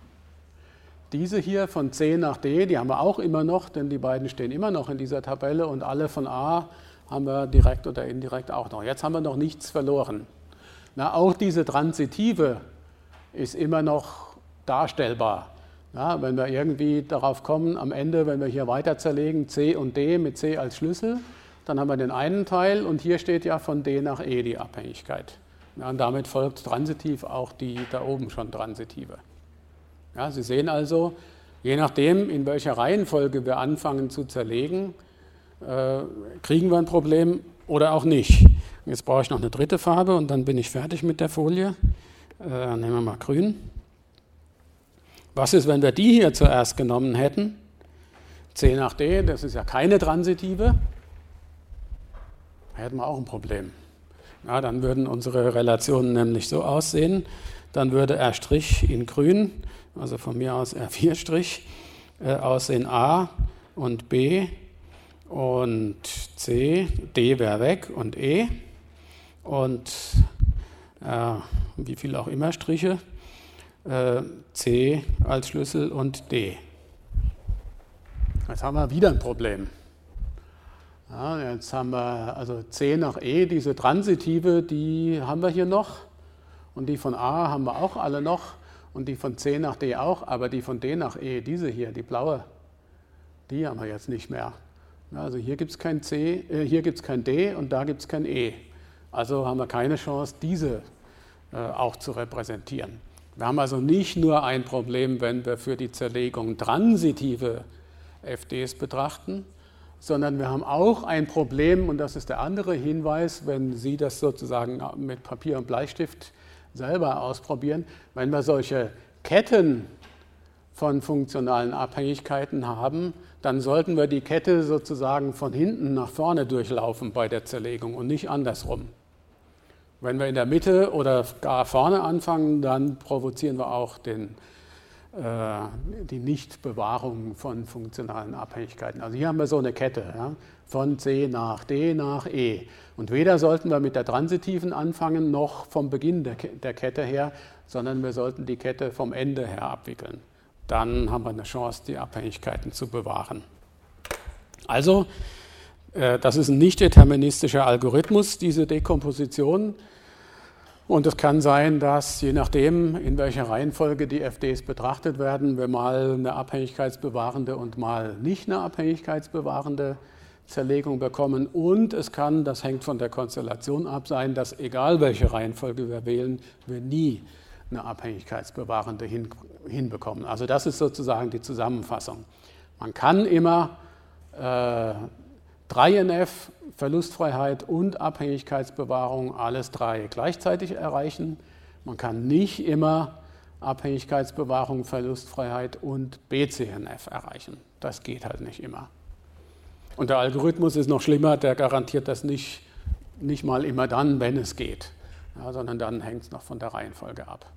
Diese hier von C nach D, die haben wir auch immer noch, denn die beiden stehen immer noch in dieser Tabelle und alle von A haben wir direkt oder indirekt auch noch. Jetzt haben wir noch nichts verloren. Na, auch diese Transitive ist immer noch darstellbar. Ja, wenn wir irgendwie darauf kommen, am Ende, wenn wir hier weiter zerlegen, C und D mit C als Schlüssel, dann haben wir den einen Teil und hier steht ja von D nach E die Abhängigkeit. Ja, und damit folgt transitiv auch die da oben schon transitive. Ja, Sie sehen also, je nachdem, in welcher Reihenfolge wir anfangen zu zerlegen, äh, kriegen wir ein Problem oder auch nicht. Jetzt brauche ich noch eine dritte Farbe und dann bin ich fertig mit der Folie. Äh, nehmen wir mal grün. Was ist, wenn wir die hier zuerst genommen hätten? C nach D, das ist ja keine transitive. Da hätten wir auch ein Problem. Ja, dann würden unsere Relationen nämlich so aussehen. Dann würde R' in grün, also von mir aus R vier', äh, aussehen A und B und C, D wäre weg und E und äh, wie viel auch immer Striche. C als Schlüssel und D. Jetzt haben wir wieder ein Problem. Ja, jetzt haben wir also C nach E, diese transitive, die haben wir hier noch und die von A haben wir auch alle noch und die von C nach D auch, aber die von D nach E, diese hier, die blaue, die haben wir jetzt nicht mehr. Also hier gibt es kein C, äh, hier gibt es kein D und da gibt es kein E. Also haben wir keine Chance, diese äh, auch zu repräsentieren. Wir haben also nicht nur ein Problem, wenn wir für die Zerlegung transitive F Ds betrachten, sondern wir haben auch ein Problem, und das ist der andere Hinweis, wenn Sie das sozusagen mit Papier und Bleistift selber ausprobieren, wenn wir solche Ketten von funktionalen Abhängigkeiten haben, dann sollten wir die Kette sozusagen von hinten nach vorne durchlaufen bei der Zerlegung und nicht andersrum. Wenn wir in der Mitte oder gar vorne anfangen, dann provozieren wir auch den, äh, die Nichtbewahrung von funktionalen Abhängigkeiten. Also hier haben wir so eine Kette, ja, von C nach D nach E. Und weder sollten wir mit der transitiven anfangen, noch vom Beginn der, der Kette her, sondern wir sollten die Kette vom Ende her abwickeln. Dann haben wir eine Chance, die Abhängigkeiten zu bewahren. Also, äh, das ist ein nicht deterministischer Algorithmus, diese Dekomposition. Und es kann sein, dass je nachdem, in welcher Reihenfolge die F Ds betrachtet werden, wir mal eine abhängigkeitsbewahrende und mal nicht eine abhängigkeitsbewahrende Zerlegung bekommen. Und es kann, das hängt von der Konstellation ab, sein, dass egal welche Reihenfolge wir wählen, wir nie eine abhängigkeitsbewahrende hin, hinbekommen. Also das ist sozusagen die Zusammenfassung. Man kann immer äh, drei N F, Verlustfreiheit und Abhängigkeitsbewahrung, alles drei gleichzeitig erreichen. Man kann nicht immer Abhängigkeitsbewahrung, Verlustfreiheit und B C N F erreichen. Das geht halt nicht immer. Und der Algorithmus ist noch schlimmer, der garantiert das nicht, nicht mal immer dann, wenn es geht, ja, sondern dann hängt es noch von der Reihenfolge ab.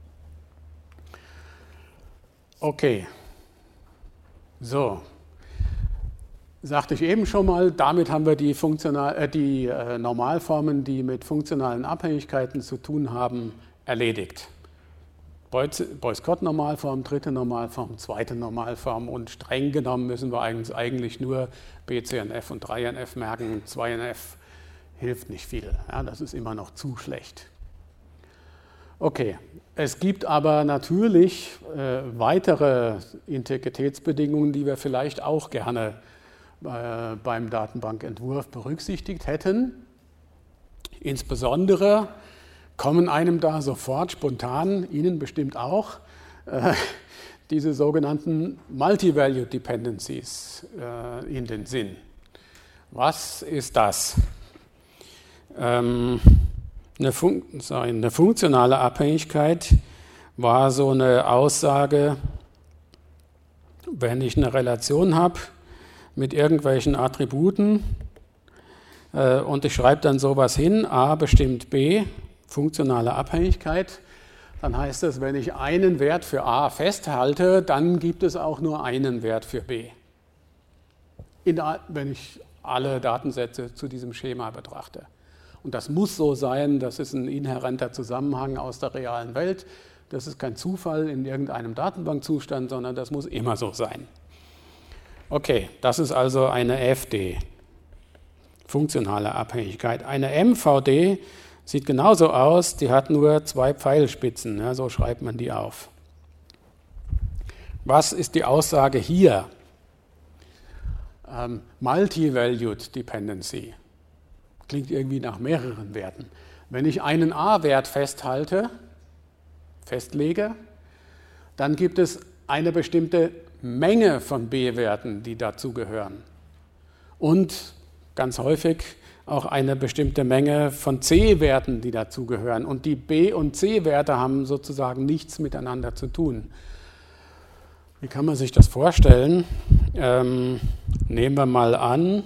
Okay, so, sagte ich eben schon mal, damit haben wir die, Funktional, äh, die äh, Normalformen, die mit funktionalen Abhängigkeiten zu tun haben, erledigt. Boyce-Codd-Normalform, dritte Normalform, zweite Normalform, und streng genommen müssen wir eigentlich nur B C N F und drei N F merken. zwei N F hilft nicht viel, ja, das ist immer noch zu schlecht. Okay, es gibt aber natürlich äh, weitere Integritätsbedingungen, die wir vielleicht auch gerne äh, beim Datenbankentwurf berücksichtigt hätten. Insbesondere kommen einem da sofort spontan, Ihnen bestimmt auch, äh, diese sogenannten Multi-Value Dependencies äh, in den Sinn. Was ist das? Ähm, eine, Fun- sorry, eine funktionale Abhängigkeit war so eine Aussage, wenn ich eine Relation habe mit irgendwelchen Attributen äh, und ich schreibe dann sowas hin, A bestimmt B, funktionale Abhängigkeit, dann heißt es, wenn ich einen Wert für A festhalte, dann gibt es auch nur einen Wert für B. In der, wenn ich alle Datensätze zu diesem Schema betrachte. Und das muss so sein, das ist ein inhärenter Zusammenhang aus der realen Welt. Das ist kein Zufall in irgendeinem Datenbankzustand, sondern das muss immer so sein. Okay, das ist also eine F D, funktionale Abhängigkeit. Eine M V D sieht genauso aus, die hat nur zwei Pfeilspitzen, ja, so schreibt man die auf. Was ist die Aussage hier? Ähm, Multi-Valued Dependency. Klingt irgendwie nach mehreren Werten. Wenn ich einen A-Wert festhalte, festlege, dann gibt es eine bestimmte Menge von B-Werten, die dazugehören. Und ganz häufig auch eine bestimmte Menge von C-Werten, die dazugehören. Und die B- und C-Werte haben sozusagen nichts miteinander zu tun. Wie kann man sich das vorstellen? Ähm, nehmen wir mal an,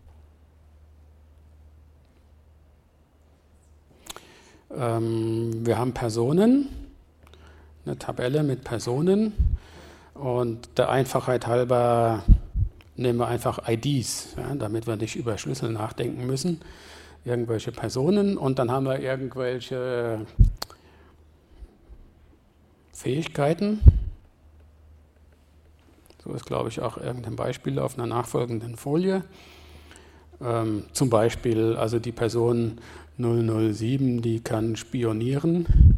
ähm, wir haben Personen, eine Tabelle mit Personen, und der Einfachheit halber nehmen wir einfach I Ds, ja, damit wir nicht über Schlüssel nachdenken müssen. Irgendwelche Personen, und dann haben wir irgendwelche Fähigkeiten. So ist, glaube ich, auch irgendein Beispiel auf einer nachfolgenden Folie. Ähm, zum Beispiel, also die Person null null sieben, die kann spionieren.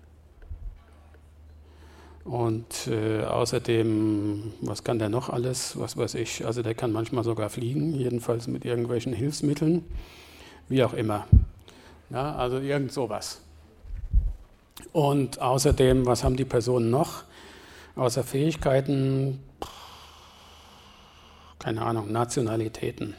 Und äh, außerdem, was kann der noch alles? Was weiß ich, also der kann manchmal sogar fliegen, jedenfalls mit irgendwelchen Hilfsmitteln, wie auch immer. Ja, also irgend sowas. Und außerdem, was haben die Personen noch? Außer Fähigkeiten, keine Ahnung, Nationalitäten.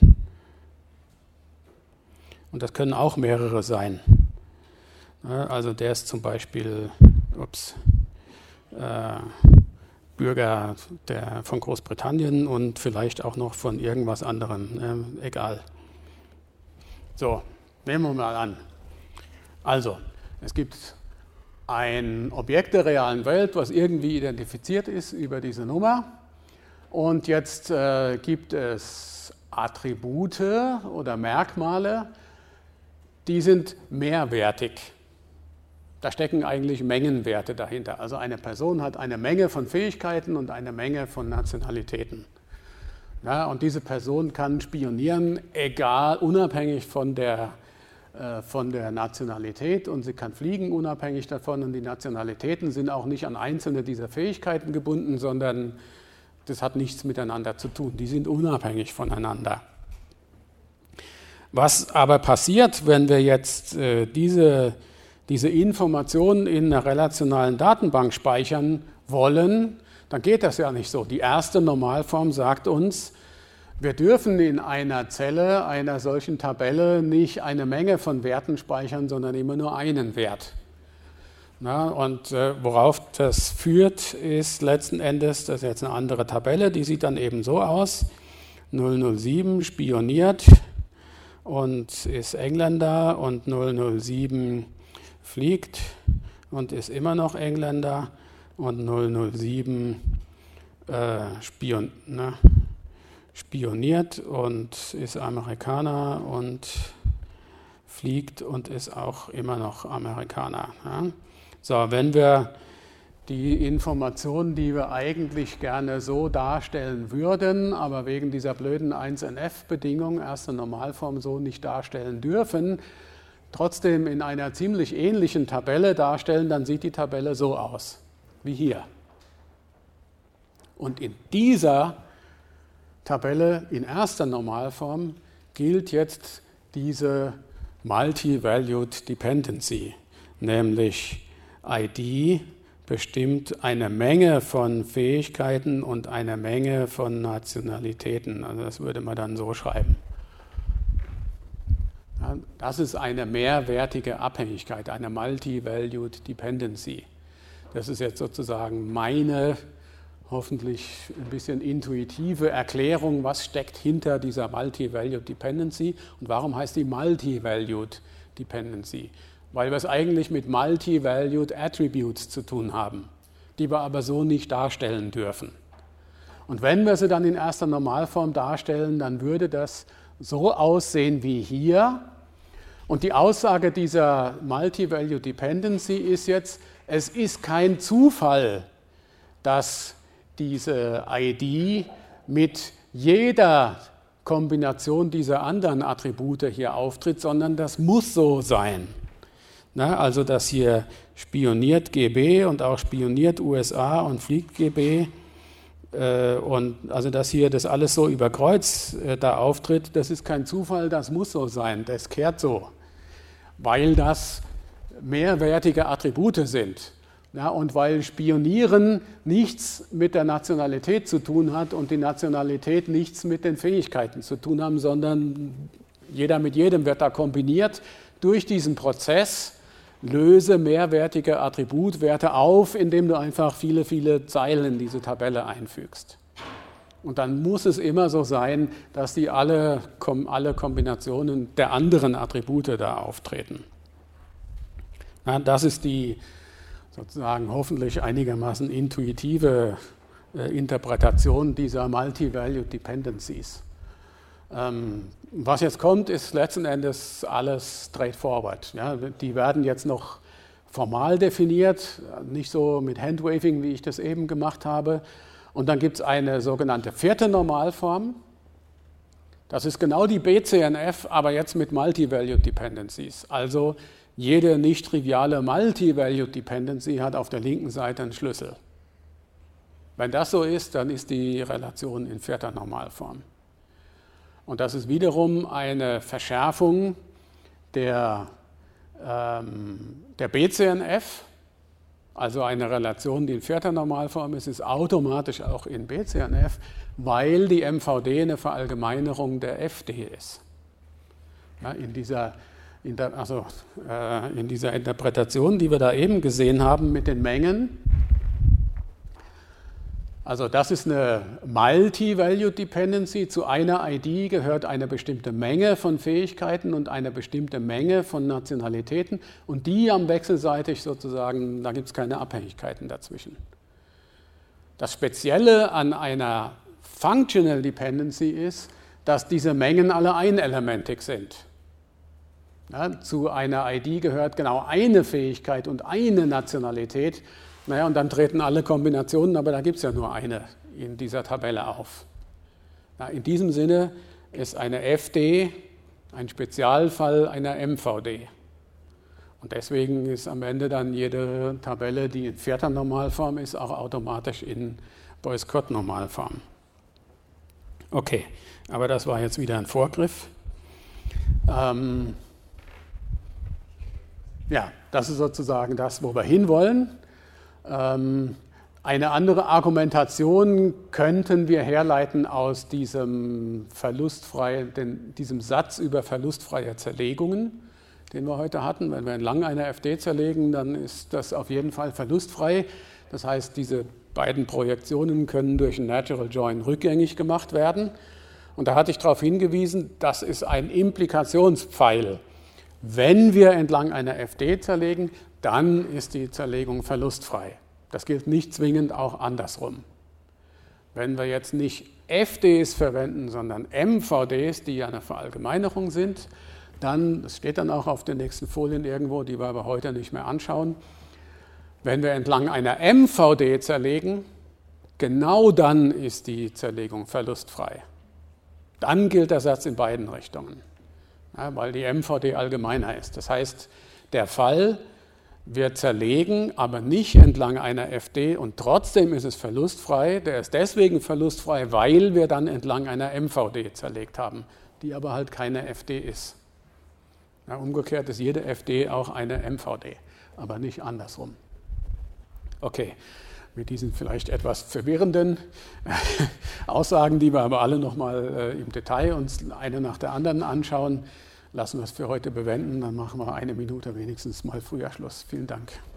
Und das können auch mehrere sein. Also der ist zum Beispiel ups, äh, Bürger der, von Großbritannien und vielleicht auch noch von irgendwas anderem, äh, egal. So, nehmen wir mal an. Also, es gibt ein Objekt der realen Welt, was irgendwie identifiziert ist über diese Nummer. Und jetzt äh, gibt es Attribute oder Merkmale, die sind mehrwertig. Da stecken eigentlich Mengenwerte dahinter. Also eine Person hat eine Menge von Fähigkeiten und eine Menge von Nationalitäten. Ja, und diese Person kann spionieren, egal, unabhängig von der, äh, von der Nationalität, und sie kann fliegen unabhängig davon, und die Nationalitäten sind auch nicht an einzelne dieser Fähigkeiten gebunden, sondern das hat nichts miteinander zu tun. Die sind unabhängig voneinander. Was aber passiert, wenn wir jetzt äh, diese, diese Informationen in einer relationalen Datenbank speichern wollen, dann geht das ja nicht so. Die erste Normalform sagt uns, wir dürfen in einer Zelle einer solchen Tabelle nicht eine Menge von Werten speichern, sondern immer nur einen Wert. Na, und äh, worauf das führt, ist letzten Endes, das ist jetzt eine andere Tabelle, die sieht dann eben so aus, null null sieben spioniert und ist Engländer, und null null sieben fliegt und ist immer noch Engländer, und null null sieben äh, spion, ne, spioniert und ist Amerikaner und fliegt und ist auch immer noch Amerikaner. Ja. So, wenn wir die Informationen, die wir eigentlich gerne so darstellen würden, aber wegen dieser blöden eins N F-Bedingung, erste Normalform, so nicht darstellen dürfen, trotzdem in einer ziemlich ähnlichen Tabelle darstellen, dann sieht die Tabelle so aus, wie hier. Und in dieser Tabelle in erster Normalform gilt jetzt diese Multi-Valued Dependency, nämlich I D bestimmt eine Menge von Fähigkeiten und eine Menge von Nationalitäten. Also das würde man dann so schreiben. Das ist eine mehrwertige Abhängigkeit, eine Multi-Valued Dependency. Das ist jetzt sozusagen meine, hoffentlich ein bisschen intuitive Erklärung, was steckt hinter dieser Multi-Valued Dependency und warum heißt die Multi-Valued Dependency? Weil wir es eigentlich mit Multi-Valued Attributes zu tun haben, die wir aber so nicht darstellen dürfen. Und wenn wir sie dann in erster Normalform darstellen, dann würde das so aussehen wie hier. Und die Aussage dieser Multi-Valued Dependency ist jetzt, es ist kein Zufall, dass diese I D mit jeder Kombination dieser anderen Attribute hier auftritt, sondern das muss so sein. Na, also dass hier spioniert G B und auch spioniert U S A und fliegt G B äh, und also dass hier das alles so über Kreuz äh, da auftritt, das ist kein Zufall, das muss so sein, das kehrt so, weil das mehrwertige Attribute sind. Ja, und weil Spionieren nichts mit der Nationalität zu tun hat und die Nationalität nichts mit den Fähigkeiten zu tun haben, sondern jeder mit jedem wird da kombiniert. Durch diesen Prozess löse mehrwertige Attributwerte auf, indem du einfach viele, viele Zeilen in diese Tabelle einfügst. Und dann muss es immer so sein, dass die alle, alle Kombinationen der anderen Attribute da auftreten. Ja, das ist die sozusagen hoffentlich einigermaßen intuitive äh, Interpretation dieser Multi-Valued Dependencies. Ähm, was jetzt kommt, ist letzten Endes alles straightforward. Ja, die werden jetzt noch formal definiert, nicht so mit Handwaving, wie ich das eben gemacht habe. Und dann gibt es eine sogenannte vierte Normalform. Das ist genau die B C N F, aber jetzt mit Multi-Valued Dependencies. Also jede nicht triviale Multi-Valued Dependency hat auf der linken Seite einen Schlüssel. Wenn das so ist, dann ist die Relation in vierter Normalform. Und das ist wiederum eine Verschärfung der, ähm, der B C N F. also eine Relation, die in vierter Normalform ist, ist automatisch auch in B C N F, weil die M V D eine Verallgemeinerung der F D ist. Ja, in, dieser, in, der, also, äh, in dieser Interpretation, die wir da eben gesehen haben mit den Mengen, also das ist eine Multi-Value Dependency. Zu einer I D gehört eine bestimmte Menge von Fähigkeiten und eine bestimmte Menge von Nationalitäten. Und die haben wechselseitig sozusagen, da gibt es keine Abhängigkeiten dazwischen. Das Spezielle an einer Functional Dependency ist, dass diese Mengen alle einelementig sind. Ja, zu einer I D gehört genau eine Fähigkeit und eine Nationalität. Naja, und dann treten alle Kombinationen, aber da gibt es ja nur eine in dieser Tabelle auf. Na, in diesem Sinne ist eine F D ein Spezialfall einer M V D. Und deswegen ist am Ende dann jede Tabelle, die in vierter Normalform ist, auch automatisch in Boyce-Codd-Normalform. Okay, aber das war jetzt wieder ein Vorgriff. Ähm, ja, das ist sozusagen das, wo wir hinwollen. Eine andere Argumentation könnten wir herleiten aus diesem, verlustfrei, den, diesem Satz über verlustfreie Zerlegungen, den wir heute hatten. Wenn wir entlang einer F D zerlegen, dann ist das auf jeden Fall verlustfrei. Das heißt, diese beiden Projektionen können durch ein Natural Join rückgängig gemacht werden. Und da hatte ich darauf hingewiesen, das ist ein Implikationspfeil. Wenn wir entlang einer F D zerlegen, dann ist die Zerlegung verlustfrei. Das gilt nicht zwingend auch andersrum. Wenn wir jetzt nicht F Ds verwenden, sondern M V Ds, die ja eine Verallgemeinerung sind, dann, das steht dann auch auf den nächsten Folien irgendwo, die wir aber heute nicht mehr anschauen, wenn wir entlang einer M V D zerlegen, genau dann ist die Zerlegung verlustfrei. Dann gilt der Satz in beiden Richtungen, ja, weil die M V D allgemeiner ist. Das heißt, der Fall, wir zerlegen, aber nicht entlang einer F D und trotzdem ist es verlustfrei. Der ist deswegen verlustfrei, weil wir dann entlang einer M V D zerlegt haben, die aber halt keine F D ist. Ja, umgekehrt ist jede F D auch eine M V D, aber nicht andersrum. Okay, mit diesen vielleicht etwas verwirrenden Aussagen, die wir aber alle nochmal äh, im Detail uns eine nach der anderen anschauen, lassen wir es für heute bewenden, dann machen wir eine Minute wenigstens mal früher Schluss. Vielen Dank.